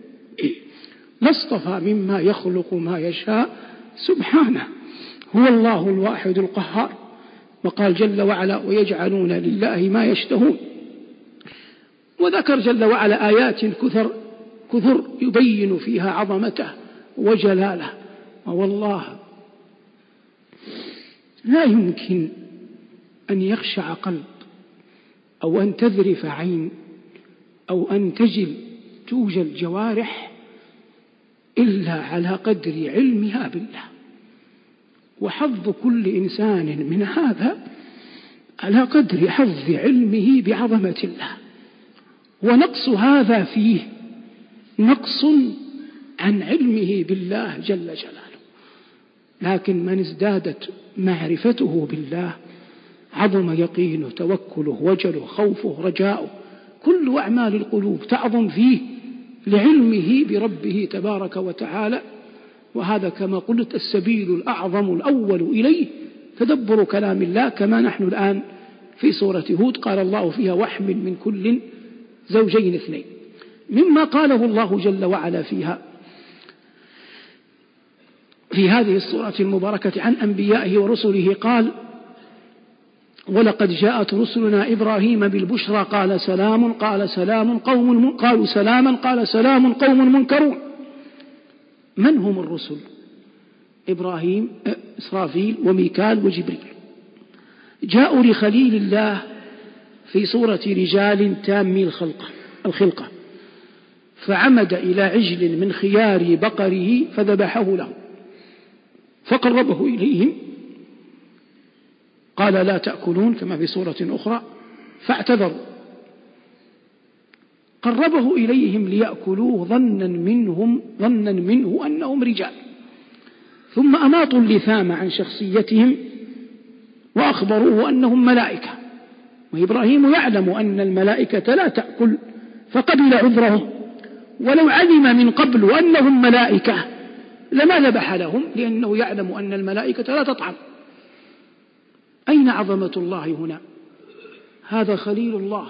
لاصطفى مما يخلق ما يشاء سبحانه، هو الله الواحد القهار. وقال جل وعلا ويجعلون لله ما يشتهون. وذكر جل وعلا آيات كثر يبين فيها عظمته وجلاله. والله لا يمكن أن يخشع قلب أو أن تذرف عين أو أن توجل جوارح إلا على قدر علمها بالله، وحظ كل إنسان من هذا على قدر حظ علمه بعظمة الله. ونقص هذا فيه نقص عن علمه بالله جل جلاله. لكن من ازدادت معرفته بالله عظم يقينه، توكله، وجله، خوفه، رجاؤه، كل أعمال القلوب تعظم فيه لعلمه بربه تبارك وتعالى. وهذا كما قلت السبيل الأعظم الأول إليه تدبر كلام الله، كما نحن الآن في سورة هود قال الله فيها واحمل من كل زوجين اثنين. مما قاله الله جل وعلا فيها في هذه السورة المباركة عن أنبيائه ورسله قال ولقد جاءت رسلنا إبراهيم بالبشرى قال سلام قالوا سلاما قال سلام قوم منكرون. من هم الرسل؟ إبراهيم، إسرافيل وميكال وجبريل. جاءوا لخليل الله في صورة رجال تامي الخلقة، فعمد إلى عجل من خيار بقره فذبحه له فقربه إليهم قال لا تأكلون كما في سورة أخرى فاعتذروا. قربه إليهم ليأكلوه ظنا منه أنهم رجال، ثم أماطوا اللثام عن شخصيتهم وأخبروه أنهم ملائكة، وإبراهيم يعلم أن الملائكة لا تأكل فقبل عذرهم، ولو علم من قبل أنهم ملائكة لما ذبح لهم لأنه يعلم أن الملائكة لا تطعم. أين عظمة الله هنا؟ هذا خليل الله،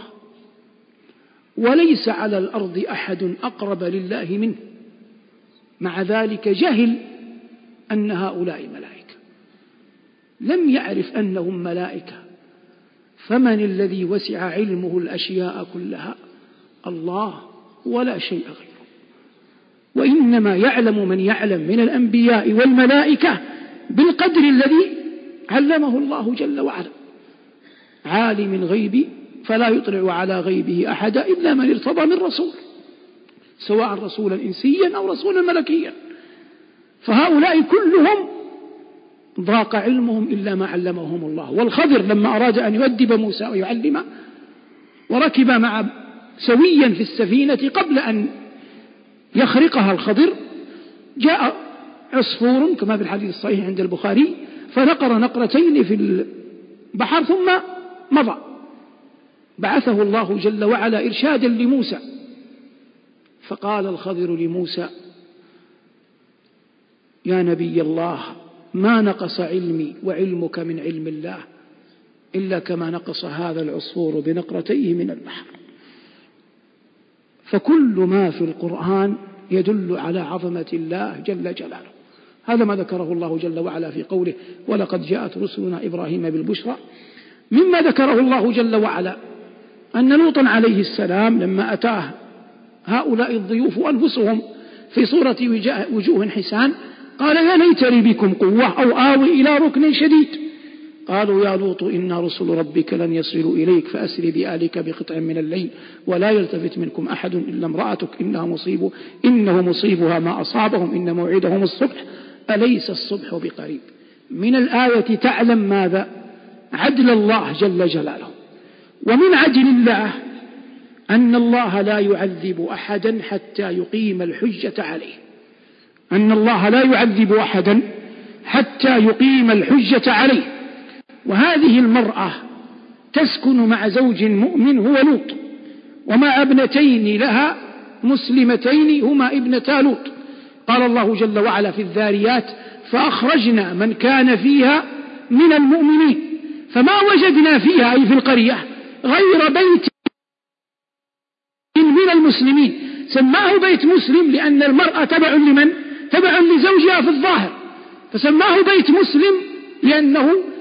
وليس على الأرض أحد أقرب لله منه، مع ذلك جهل أن هؤلاء ملائكة، لم يعرف أنهم ملائكة. فمن الذي وسع علمه الأشياء كلها؟ الله، ولا شيء غيره. وإنما يعلم من يعلم من الأنبياء والملائكة بالقدر الذي علمه الله جل وعلا. عالم الغيب فلا يطلع على غيبه أحدا إلا من ارتضى من رسول، سواء رسولا إنسيا أو رسولا ملكيا. فهؤلاء كلهم ضاق علمهم إلا ما علمهم الله. والخضر لما أراد أن يؤدب موسى ويعلمه وركب مع سويا في السفينة قبل أن يخرقها الخضر جاء عصفور كما في الحديث الصحيح عند البخاري فنقر نقرتين في البحر ثم مضى. بعثه الله جل وعلا إرشادا لموسى، فقال الخضر لموسى يا نبي الله ما نقص علمي وعلمك من علم الله إلا كما نقص هذا العصفور بنقرتيه من البحر. فكل ما في القرآن يدل على عظمة الله جل جلاله. هذا ما ذكره الله جل وعلا في قوله ولقد جاءت رسلنا إبراهيم بالبشرى. مما ذكره الله جل وعلا أن لوطا عليه السلام لما أتاه هؤلاء الضيوف أنفسهم في صورة وجوه حسان قال يا ليت لي بكم قوة أو آوي إلى ركن شديد. قالوا يا لوط إن رسل ربك لن يصلوا إليك فأسر بآلك بقطع من الليل ولا يلتفت منكم أحد إلا امرأتك إنه مصيبها ما أصابهم إن موعدهم الصبح أليس الصبح بقريب. من الآية تعلم ماذا؟ عدل الله جل جلاله. ومن عدل الله أن الله لا يعذب أحدا حتى يقيم الحجة عليه. أن الله لا يعذب أحدا حتى يقيم الحجة عليه. وهذه المرأة تسكن مع زوج مؤمن هو لوط ومع ابنتين لها مسلمتين هما ابنتا لوط. قال الله جل وعلا في الذاريات فأخرجنا من كان فيها من المؤمنين فما وجدنا فيها أي في القرية غير بيت من المسلمين. سماه بيت مسلم لأن المرأة تبع لمن؟ تبع لزوجها في الظاهر، فسماه بيت مسلم لأنه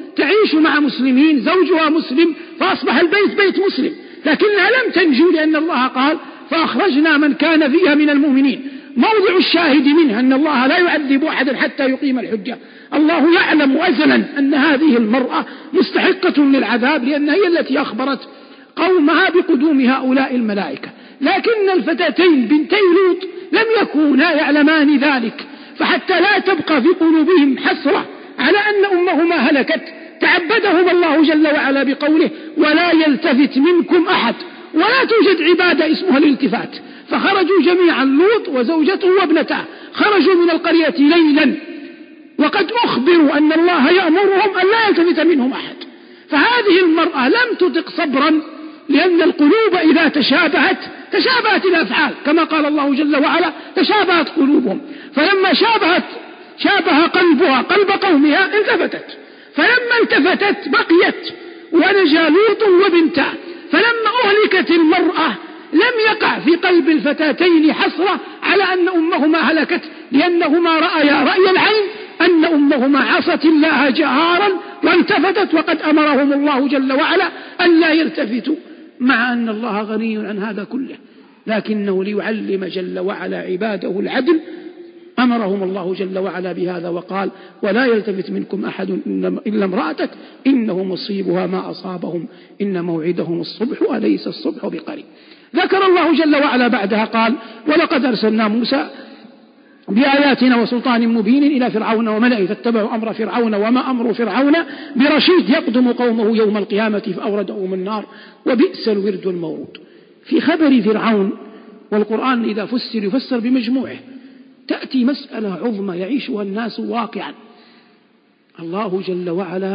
تعيش مع مسلمين، زوجها مسلم فأصبح البيت بيت مسلم، لكنها لم تنجو لأن الله قال فأخرجنا من كان فيها من المؤمنين. موضع الشاهد منها أن الله لا يعذب أحدا حتى يقيم الحجة. الله يعلم أزلا أن هذه المرأة مستحقة للعذاب لأنها هي التي أخبرت قومها بقدوم هؤلاء الملائكة، لكن الفتاتين بنتي لوط لم يكونا يعلمان ذلك، فحتى لا تبقى في قلوبهم حسرة على أن أمهما هلكت تعبدهم الله جل وعلا بقوله ولا يلتفت منكم أحد، ولا توجد عبادة اسمها الالتفات. فخرجوا جميعا لوط وزوجته وابنته، خرجوا من القرية ليلا وقد أخبروا أن الله يأمرهم أن لا يلتفت منهم أحد. فهذه المرأة لم تطق صبرا، لأن القلوب إذا تشابهت الأفعال، كما قال الله جل وعلا تشابهت قلوبهم، فلما شابه قلبها قلب قومها التفتت، فلما التفتت بقيت ونجا لوط وبنته. فلما أهلكت المرأة لم يقع في قلب الفتاتين حسرة على أن أمهما هلكت، لأنهما رأيا رأي العين أن أمهما عصت الله جهارا والتفتت، وقد أمرهم الله جل وعلا أن لا يلتفتوا، مع أن الله غني عن هذا كله، لكنه ليعلم جل وعلا عباده العدل أمرهم الله جل وعلا بهذا وقال ولا يلتفت منكم أحد إلا امرأتك إنه مصيبها ما أصابهم إن موعدهم الصبح أليس الصبح بقريب. ذكر الله جل وعلا بعدها قال ولقد أرسلنا موسى بآياتنا وسلطان مبين إلى فرعون وملئه فاتبعوا أمر فرعون وما أمر فرعون برشيد يقدم قومه يوم القيامة فأوردهم النار وبئس الورد المورود. في خبر فرعون، والقرآن إذا فسر يفسر بمجموعه، تأتي مسألة عظمى يعيشها الناس واقعا. الله جل وعلا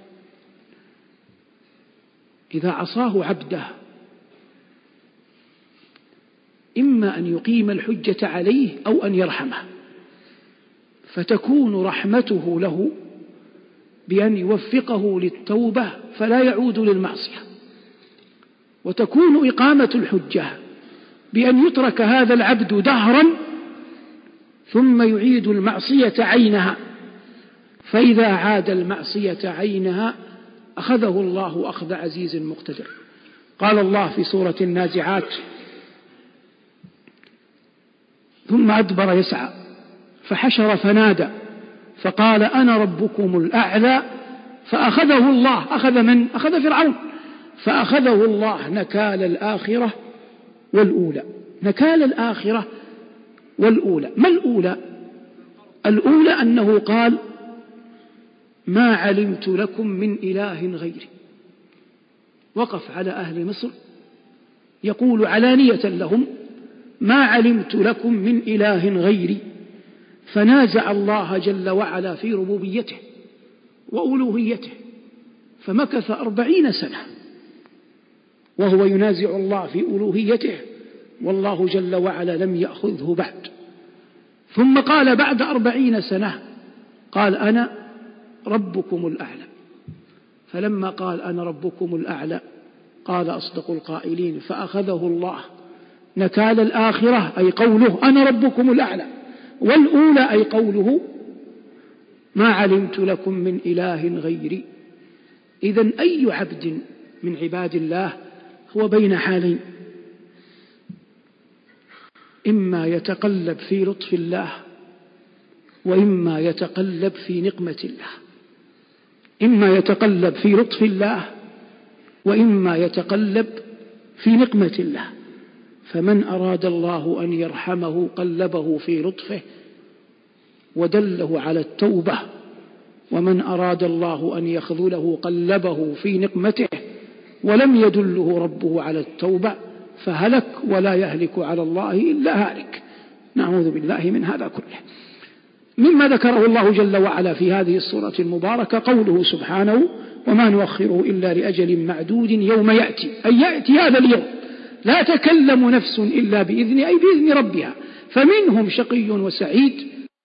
إذا عصاه عبده إما أن يقيم الحجة عليه أو أن يرحمه، فتكون رحمته له بأن يوفقه للتوبة فلا يعود للمعصية، وتكون إقامة الحجة بأن يترك هذا العبد دهرا ثم يعيد المعصية عينها، فإذا عاد المعصية عينها أخذه الله أخذ عزيز مقتدر. قال الله في سورة النازعات ثم أدبر يسعى فحشر فنادى فقال أنا ربكم الأعلى فأخذه الله. أخذ من؟ أخذ فرعون، فأخذه الله نكال الآخرة والأولى. نكال الآخرة والأولى، ما الأولى؟ الأولى أنه قال ما علمت لكم من إله غيري، وقف على أهل مصر يقول علانية لهم ما علمت لكم من إله غيري، فنازع الله جل وعلا في ربوبيته وألوهيته، فمكث 40 سنة وهو ينازع الله في ألوهيته والله جل وعلا لم يأخذه بعد. ثم قال بعد 40 سنة قال أنا ربكم الأعلى، فلما قال أنا ربكم الأعلى قال أصدق القائلين فأخذه الله نكال الآخرة أي قوله أنا ربكم الأعلى، والأولى أي قوله ما علمت لكم من إله غيري. إذن أي عبد من عباد الله هو بين حالين، إما يتقلب في لطف الله وإما يتقلب في نقمة الله، إما يتقلب في لطف الله وإما يتقلب في نقمة الله. فمن أراد الله أن يرحمه قلبه في لطفه ودله على التوبة، ومن أراد الله أن يخذله قلبه في نقمته ولم يدله ربه على التوبة فهلك ولا يهلك على الله إلا هالك. نعوذ بالله من هذا كله. مما ذكره الله جل وعلا في هذه السورة المباركة قوله سبحانه وما نؤخره إلا لأجل معدود يوم يأتي، أي يأتي هذا اليوم لا تكلم نفس إلا بإذن أي بإذن ربها، فمنهم شقي وسعيد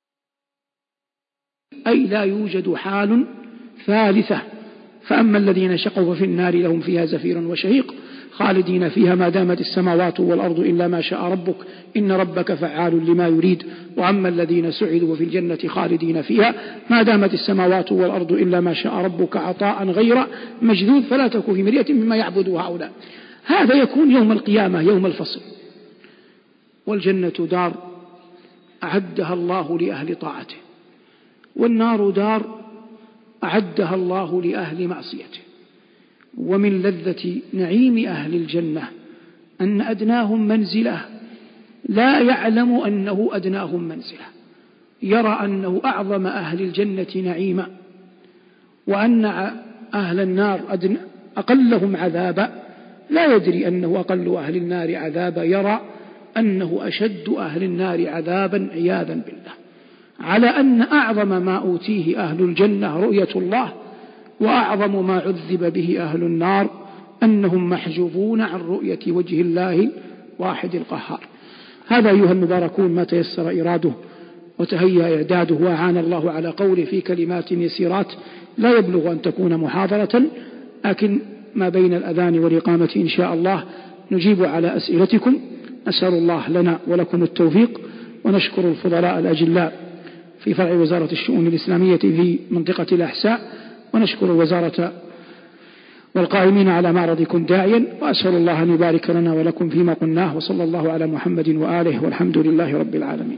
أي لا يوجد حال ثالثة. فأما الذين شقوا ففي النار لهم فيها زفير وشهيق خالدين فيها ما دامت السماوات والأرض إلا ما شاء ربك إن ربك فعال لما يريد. وأما الذين سعدوا في الجنة خالدين فيها ما دامت السماوات والأرض إلا ما شاء ربك عطاء غير مجذوذ فلا تكن في مرية مما يعبد هؤلاء. هذا يكون يوم القيامة يوم الفصل. والجنة دار أعدها الله لأهل طاعته، والنار دار أعدها الله لأهل معصيته. ومن لذة نعيم أهل الجنة أن أدناهم منزلة لا يعلم أنه أدناهم منزلة، يرى أنه أعظم أهل الجنة نعيما، وأن أهل النار أقلهم عذابا لا يدري أنه أقل أهل النار عذابا، يرى أنه أشد أهل النار عذابا عياذا بالله. على أن أعظم ما أوتيه أهل الجنة رؤية الله، وأعظم ما عذب به أهل النار أنهم محجوبون عن رؤية وجه الله واحد القهار. هذا أيها المباركون ما تيسر إراده وتهيأ إعداده، وأعان الله على قوله في كلمات يسيرات لا يبلغ أن تكون محاضرة، لكن ما بين الأذان والإقامة إن شاء الله نجيب على أسئلتكم. أسأل الله لنا ولكم التوفيق، ونشكر الفضلاء الأجلاء في فرع وزارة الشؤون الإسلامية في منطقة الأحساء، ونشكر الوزارة والقائمين على معرضكم داعيا، وأسأل الله أن يبارك لنا ولكم فيما قلناه، وصلى الله على محمد وآله والحمد لله رب العالمين.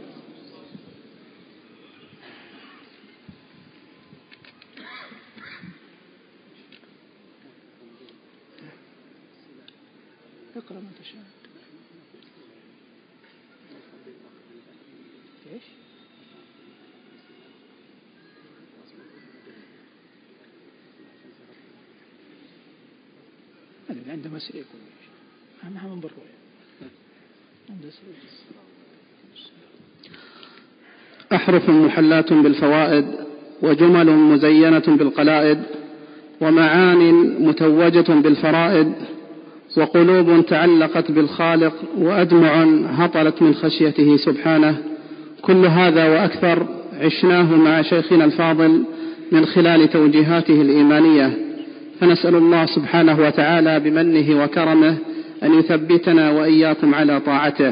اقرأ ما تشاء. ايش؟ عندما سيكون أهم من بالرؤية. أحرف محلات بالفوائد، وجمل مزينة بالقلائد، ومعان متوجة بالفرائد، وقلوب تعلقت بالخالق، وأدمع هطلت من خشيته سبحانه. كل هذا وأكثر عشناه مع شيخنا الفاضل من خلال توجيهاته الإيمانية، فنسأل الله سبحانه وتعالى بمنه وكرمه أن يثبتنا وإياكم على طاعته.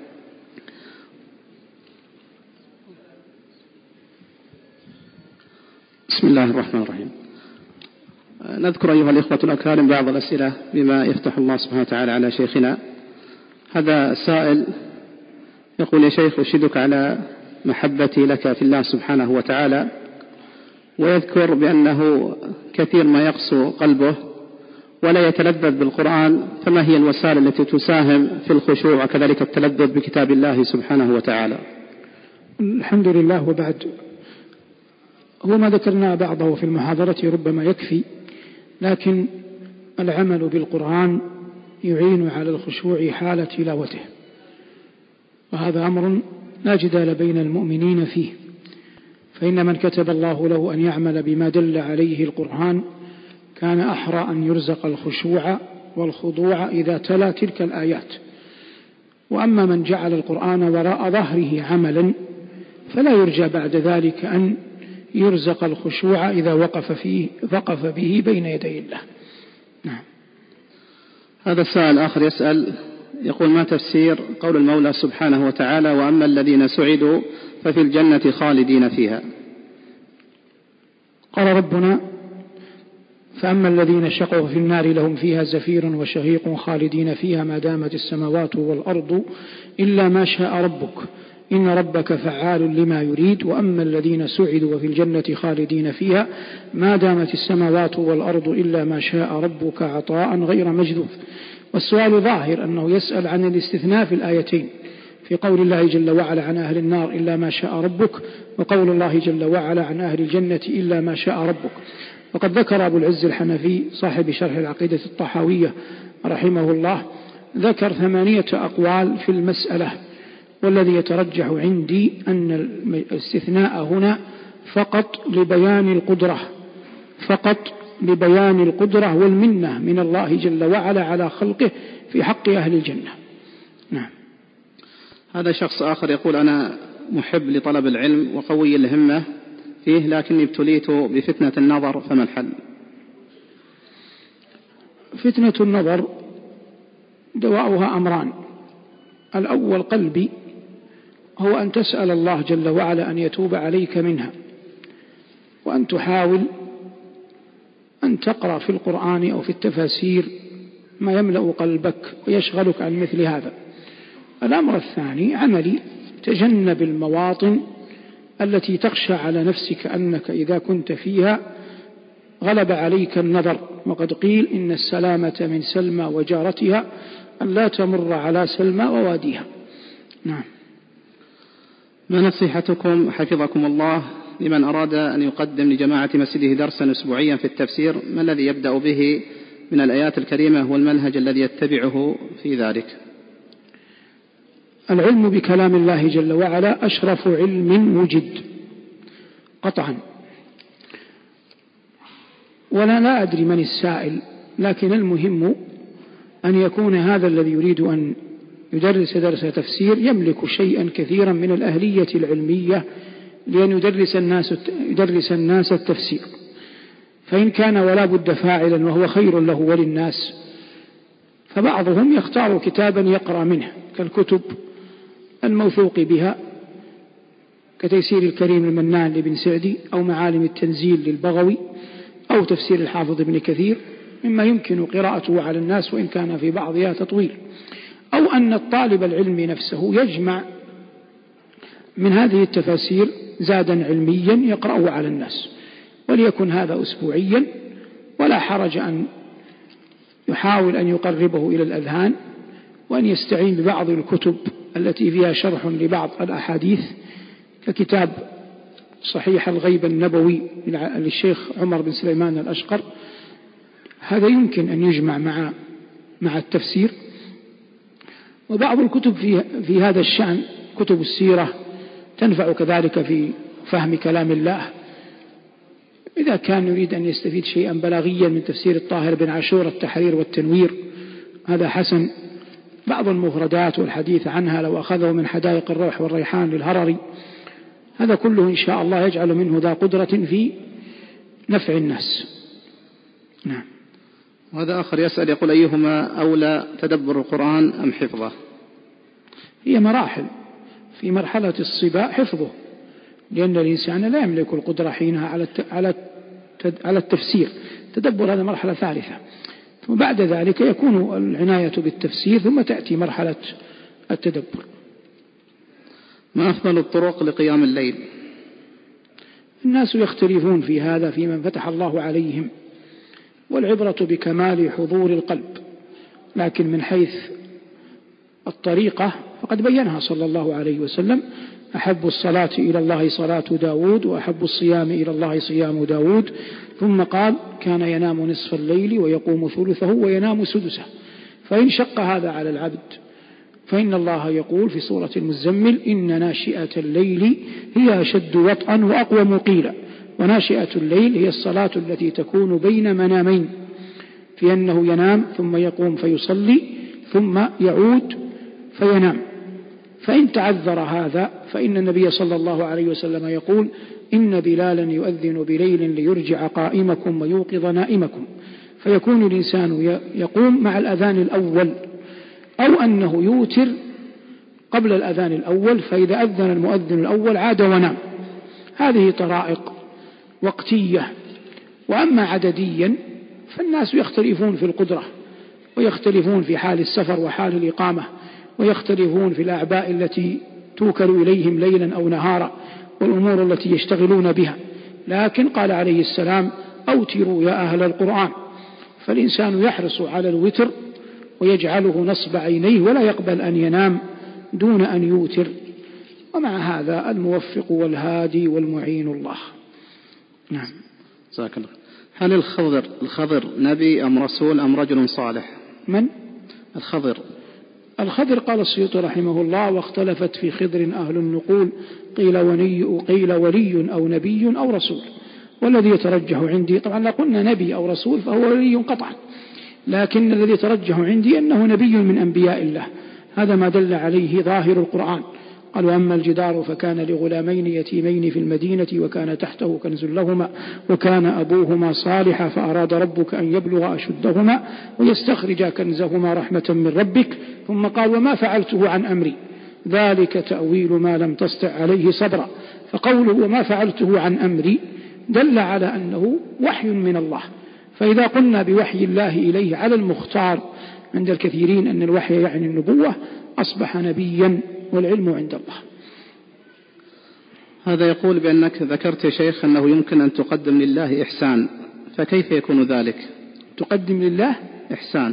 بسم الله الرحمن الرحيم. نذكر أيها الإخوة الأكارم بعض الأسئلة بما يفتح الله سبحانه وتعالى على شيخنا. هذا السائل يقول: يا شيخ، أشهدك على محبتي لك في الله سبحانه وتعالى، ويذكر بأنه كثير ما يقسو قلبه ولا يتلذذ بالقرآن، فما هي الوسائل التي تساهم في الخشوع وكذلك التلذذ بكتاب الله سبحانه وتعالى؟ الحمد لله. وبعد، هو ما ذكرنا بعضه في المحاضرة ربما يكفي، لكن العمل بالقرآن يعين على الخشوع حال تلاوته، وهذا أمر لا جدال بين المؤمنين فيه، فإن من كتب الله له أن يعمل بما دل عليه القرآن كان أحرى أن يرزق الخشوع والخضوع إذا تلا تلك الآيات. وأما من جعل القرآن وراء ظهره عملا فلا يرجى بعد ذلك أن يرزق الخشوع إذا وقف به بين يدي الله. نعم. هذا السائل آخر يسأل يقول: ما تفسير قول المولى سبحانه وتعالى: وأما الذين سعدوا ففي الجنة خالدين فيها؟ قال ربنا: فأما الذين شقوا في النار لهم فيها زفير وشهيق خالدين فيها ما دامت السماوات والأرض إلا ما شاء ربك إن ربك فعال لما يريد. وأما الذين سعدوا وفي الجنة خالدين فيها ما دامت السماوات والأرض إلا ما شاء ربك عطاء غير مجذوذ. والسؤال ظاهر أنه يسأل عن الاستثناء في الآيتين، في قول الله جل وعلا عن أهل النار إلا ما شاء ربك، وقول الله جل وعلا عن أهل الجنة إلا ما شاء ربك. وقد ذكر أبو العز الحنفي صاحب شرح العقيدة الطحاوية رحمه الله ذكر 8 أقوال في المسألة، والذي يترجح عندي أن الاستثناء هنا فقط لبيان القدرة والمنة من الله جل وعلا على خلقه في حق أهل الجنة. نعم. هذا شخص آخر يقول: أنا محب لطلب العلم وقوي الهمة فيه، لكني ابتليت بفتنة النظر، فما الحل؟ فتنة النظر دواؤها أمران: الأول قلبي، هو أن تسأل الله جل وعلا أن يتوب عليك منها، وأن تحاول أن تقرأ في القرآن أو في التفاسير ما يملأ قلبك ويشغلك عن مثل هذا. الأمر الثاني عملي: تجنب المواطن التي تخشى على نفسك أنك إذا كنت فيها غلب عليك النظر، وقد قيل إن السلامة من سلمى وجارتها أن لا تمر على سلمى وواديها. نعم. ما نصيحتكم حفظكم الله لمن أراد أن يقدم لجماعة مسجده درسا أسبوعيا في التفسير؟ ما الذي يبدأ به من الآيات الكريمة والمنهج الذي يتبعه في ذلك؟ العلم بكلام الله جل وعلا أشرف علم وجد قطعا، ولا لا أدري من السائل، لكن المهم أن يكون هذا الذي يريد أن يدرس درس تفسير يملك شيئا كثيرا من الأهلية العلمية لأن يدرس الناس التفسير. فإن كان ولا بد فاعلا وهو خير له وللناس، فبعضهم يختار كتابا يقرأ منه كالكتب الموثوق بها كتيسير الكريم المنان لابن سعدي، أو معالم التنزيل للبغوي، أو تفسير الحافظ ابن كثير، مما يمكن قراءته على الناس وإن كان في بعضها تطويل. أو أن الطالب العلمي نفسه يجمع من هذه التفاسير زادا علميا يقرأه على الناس، وليكن هذا أسبوعيا، ولا حرج أن يحاول أن يقربه إلى الأذهان، وأن يستعين ببعض الكتب التي فيها شرح لبعض الأحاديث ككتاب صحيح الغيب النبوي للشيخ عمر بن سليمان الأشقر. هذا يمكن أن يجمع مع التفسير. وبعض الكتب في هذا الشأن كتب السيرة تنفع كذلك في فهم كلام الله، إذا كان يريد أن يستفيد شيئا بلاغيا من تفسير الطاهر بن عاشور التحرير والتنوير هذا حسن. بعض المفردات والحديث عنها لو أخذه من حدائق الروح والريحان للهرري، هذا كله إن شاء الله يجعل منه ذا قدرة في نفع الناس. نعم. وهذا آخر يسأل يقول: أيهما أولى، تدبر القرآن أم حفظه؟ هي مراحل. في مرحلة الصبا حفظه، لأن الإنسان لا يملك القدرة حينها على التفسير. تدبر هذا مرحلة ثالثة، ثم بعد ذلك يكون العناية بالتفسير، ثم تأتي مرحلة التدبر. ما أفضل الطرق لقيام الليل؟ الناس يختلفون في هذا في من فتح الله عليهم، والعبرة بكمال حضور القلب، لكن من حيث الطريقة فقد بينها صلى الله عليه وسلم: أحب الصلاة إلى الله صلاة داود، وأحب الصيام إلى الله صيام داود. ثم قال: كان ينام نصف الليل ويقوم ثلثه وينام سدسه. فإن شق هذا على العبد فإن الله يقول في سورة المزمل: إن ناشئة الليل هي أشد وطئا وأقوم قيلا. وناشئة الليل هي الصلاة التي تكون بين منامين، في أنه ينام ثم يقوم فيصلي ثم يعود فينام. فإن تعذر هذا فإن النبي صلى الله عليه وسلم يقول: إن بلالا يؤذن بليل ليرجع قائمكم ويوقظ نائمكم. فيكون الإنسان يقوم مع الأذان الأول، أو أنه يوتر قبل الأذان الأول، فإذا أذن المؤذن الأول عاد ونام. هذه طرائق وقتية. وأما عدديا فالناس يختلفون في القدرة، ويختلفون في حال السفر وحال الإقامة، ويختلفون في الأعباء التي توكل إليهم ليلا أو نهارا، والأمور التي يشتغلون بها. لكن قال عليه السلام: أوتروا يا أهل القرآن. فالإنسان يحرص على الوتر ويجعله نصب عينيه، ولا يقبل أن ينام دون أن يوتر. ومع هذا الموفق والهادي والمعين الله. نعم. جزاك الله. هل الخضر نبي أم رسول أم رجل صالح؟ من؟ الخضر قال السيوطي رحمه الله: واختلفت في خضر أهل النقول، قيل ولي أو نبي أو رسول. والذي يترجح عندي، طبعا لا قلنا نبي أو رسول فهو ولي قطعا، لكن الذي يترجح عندي أنه نبي من أنبياء الله. هذا ما دل عليه ظاهر القرآن. قال: وأما الجدار فكان لغلامين يتيمين في المدينة وكان تحته كنز لهما وكان أبوهما صالحا فأراد ربك أن يبلغ أشدهما ويستخرج كنزهما رحمة من ربك. ثم قال: وما فعلته عن أمري ذلك تأويل ما لم تسطع عليه صبرا. فقوله وما فعلته عن أمري دل على أنه وحي من الله. فإذا قلنا بوحي الله إليه على المختار عند الكثيرين أن الوحي يعني النبوة، أصبح نبيا والعلم عند الله. هذا يقول بأنك ذكرت يا شيخ أنه يمكن أن تقدم لله إحسان، فكيف يكون ذلك؟ تقدم لله إحسان،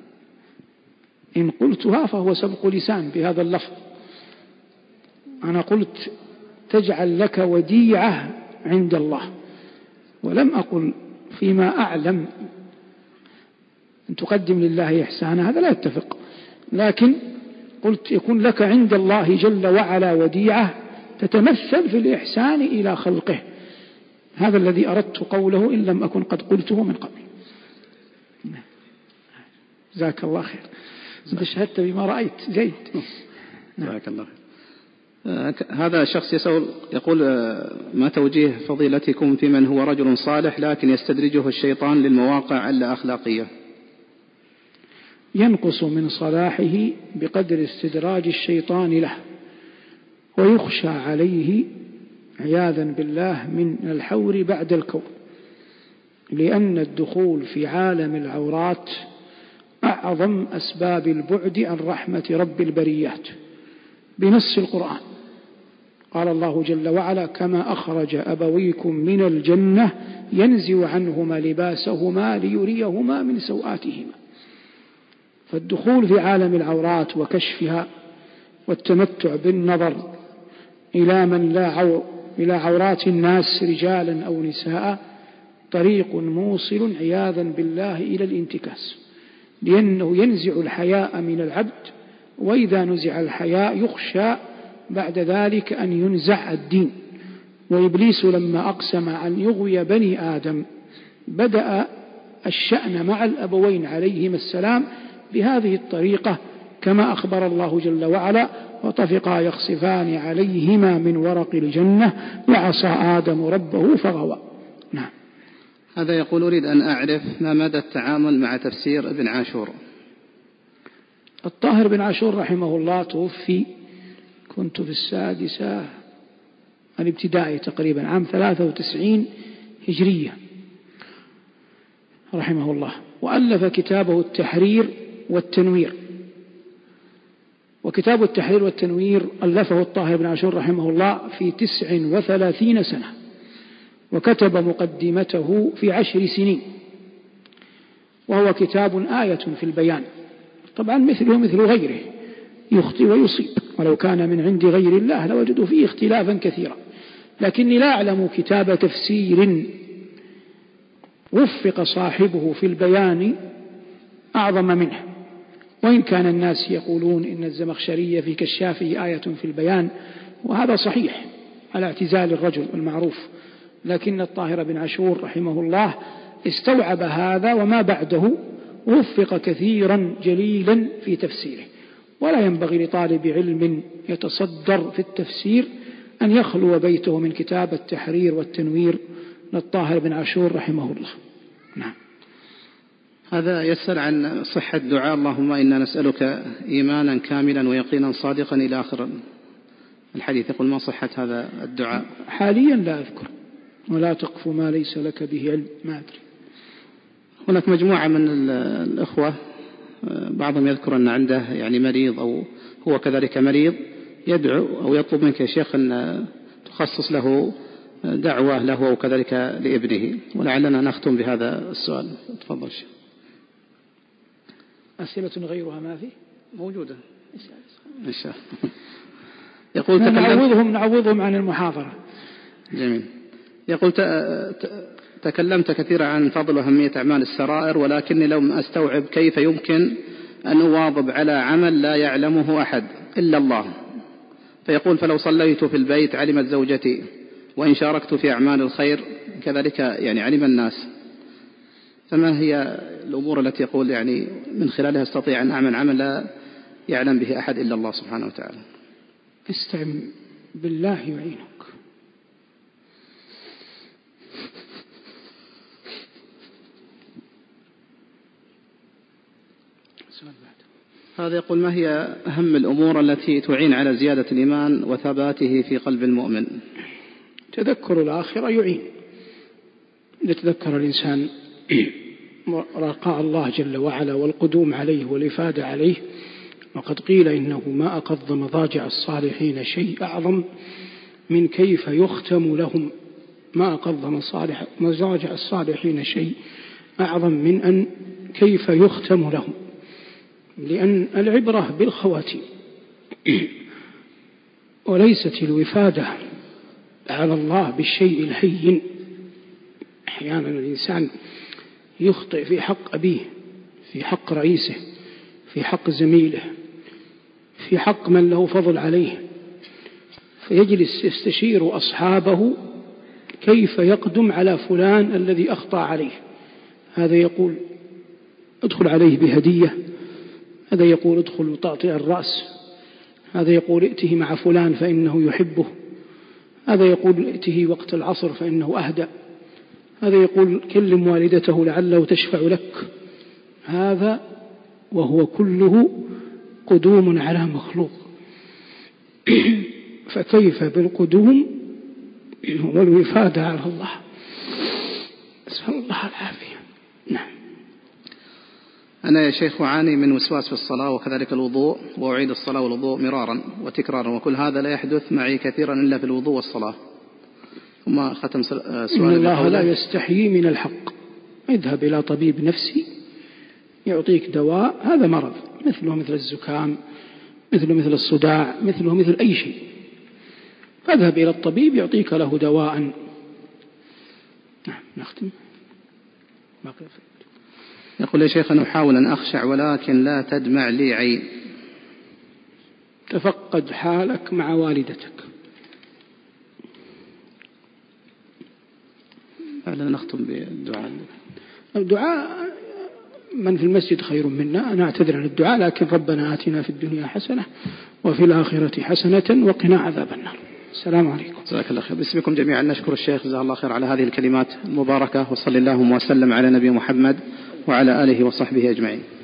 إن قلتها فهو سبق لسان بهذا اللفظ. أنا قلت تجعل لك وديعة عند الله، ولم أقل فيما أعلم أن تقدم لله إحسانا، هذا لا يتفق. لكن قلت يكون لك عند الله جل وعلا وديعة تتمثل في الإحسان إلى خلقه. هذا الذي أردت قوله إن لم أكن قد قلته من قبل. جزاك الله خير. أنت شهدت بما رأيت. جيد. جزاك الله خير. هذا شخص يقول ما توجيه فضيلتكم في من هو رجل صالح لكن يستدرجه الشيطان للمواقع اللا أخلاقية؟ ينقص من صلاحه بقدر استدراج الشيطان له، ويخشى عليه عياذا بالله من الحور بعد الكور، لأن الدخول في عالم العورات أعظم أسباب البعد عن رحمة رب البريات بنص القرآن. قال الله جل وعلا: كما أخرج أبويكم من الجنة ينزع عنهما لباسهما ليريهما من سوآتهما. فالدخول في عالم العورات وكشفها والتمتع بالنظر إلى عورات الناس رجالا أو نساء طريق موصل عياذا بالله إلى الانتكاس، لأنه ينزع الحياء من العبد، وإذا نزع الحياء يخشى بعد ذلك أن ينزع الدين. وإبليس لما أقسم أن يغوي بني آدم بدأ الشأن مع الأبوين عليهما السلام بهذه الطريقة، كما أخبر الله جل وعلا: وطفقا يخصفان عليهما من ورق الجنة وعصى آدم ربه فغوى. نعم. هذا يقول: أريد أن أعرف ما مدى التعامل مع تفسير ابن عاشور. الطاهر بن عاشور رحمه الله توفي، كنت في السادسة الابتدائي تقريبا عام 93 هجرية رحمه الله، وألف كتابه التحرير والتنوير. وكتاب التحرير والتنوير ألفه الطاهر بن عاشور رحمه الله في 39 سنة، وكتب مقدمته في 10 سنين، وهو كتاب آية في البيان. طبعا مثله مثل غيره يخطئ ويصيب، ولو كان من عند غير الله لوجدوا فيه اختلافا كثيرا، لكني لا أعلم كتاب تفسير وفق صاحبه في البيان أعظم منه. وإن كان الناس يقولون إن الزمخشري في كشافه آية في البيان، وهذا صحيح على اعتزال الرجل المعروف، لكن الطاهر بن عاشور رحمه الله استوعب هذا وما بعده، وفق كثيرا جليلا في تفسيره. ولا ينبغي لطالب علم يتصدر في التفسير أن يخلو بيته من كتاب التحرير والتنوير للطاهر بن عاشور رحمه الله. نعم. هذا يسأل عن صحة دعاء: اللهم إنا نسألك إيمانا كاملا ويقينا صادقا إلى آخر الحديث. يقول: ما صحة هذا الدعاء؟ حاليا لا أذكر، ولا تقف ما ليس لك به علم. ما أدري. هناك مجموعة من الأخوة بعضهم يذكر أن عنده يعني مريض أو هو كذلك مريض، يدعو أو يطلب منك يا شيخ أن تخصص له دعوة له وكذلك لابنه، ولعلنا نختم بهذا السؤال. تفضل شيخ. أسئلة غيرها ما في موجودة إن شاء الله. يقول: نعوضهم عن المحاضرة. جميل. يقول: تكلمت كثيرا عن فضل وأهمية أعمال السرائر، ولكني لم أستوعب كيف يمكن أن أواظب على عمل لا يعلمه أحد إلا الله. فيقول: فلو صليت في البيت علمت زوجتي، وإن شاركت في أعمال الخير كذلك يعني علم الناس. فما هي الأمور التي يقول يعني من خلالها استطيع أن أعمل عمل لا يعلم به أحد إلا الله سبحانه وتعالى؟ استعن بالله يعينك. هذا يقول: ما هي أهم الأمور التي تعين على زيادة الإيمان وثباته في قلب المؤمن؟ تذكر الآخرة يعين. يتذكر الإنسان رقاء الله جل وعلا والقدوم عليه والإفادة عليه، وقد قيل إنه ما أقض مضاجع الصالحين شيء أعظم من كيف يختم لهم. ما أقض مضاجع الصالحين شيء أعظم من أن كيف يختم لهم، لأن العبرة بالخواتيم وليست الوفادة على الله بالشيء الهين. أحيانا الإنسان يخطئ في حق أبيه، في حق رئيسه، في حق زميله، في حق من له فضل عليه، فيجلس يستشير أصحابه كيف يقدم على فلان الذي أخطأ عليه. هذا يقول ادخل عليه بهدية، هذا يقول ادخل وطأطئ الرأس، هذا يقول ائته مع فلان فإنه يحبه، هذا يقول ائته وقت العصر فإنه أهدى، هذا يقول كلم والدته لعله تشفع لك. هذا وهو كله قدوم على مخلوق. فكيف بالقدوم والوفادة على الله؟ أسأل الله العافية. نعم. أنا يا شيخ أعاني من وسواس في الصلاة وكذلك الوضوء، وأعيد الصلاة والوضوء مرارا وتكرارا، وكل هذا لا يحدث معي كثيرا إلا في الوضوء والصلاة. ثم ختم سؤال: إن الله لا يستحيي من الحق. اذهب إلى طبيب نفسي يعطيك دواء، هذا مرض مثله مثل الزكام، مثله مثل الصداع، مثله مثل أي شيء. فاذهب إلى الطبيب يعطيك له دواء. نعم. نختم. يقول: يا شيخ أنا أحاول أن أخشع ولكن لا تدمع لي عين. تفقد حالك مع والدتك. فعلا نختم بالدعاء. الدعاء من في المسجد خير منا. أنا أعتذر عن الدعاء، لكن ربنا آتنا في الدنيا حسنة وفي الآخرة حسنة وقنا عذاب النار. السلام عليكم. جزاك الله خير. باسمكم جميعا نشكر الشيخ جزاه الله خير على هذه الكلمات المباركة، وصلى اللهم وسلم على نبي محمد وعلى آله وصحبه أجمعين.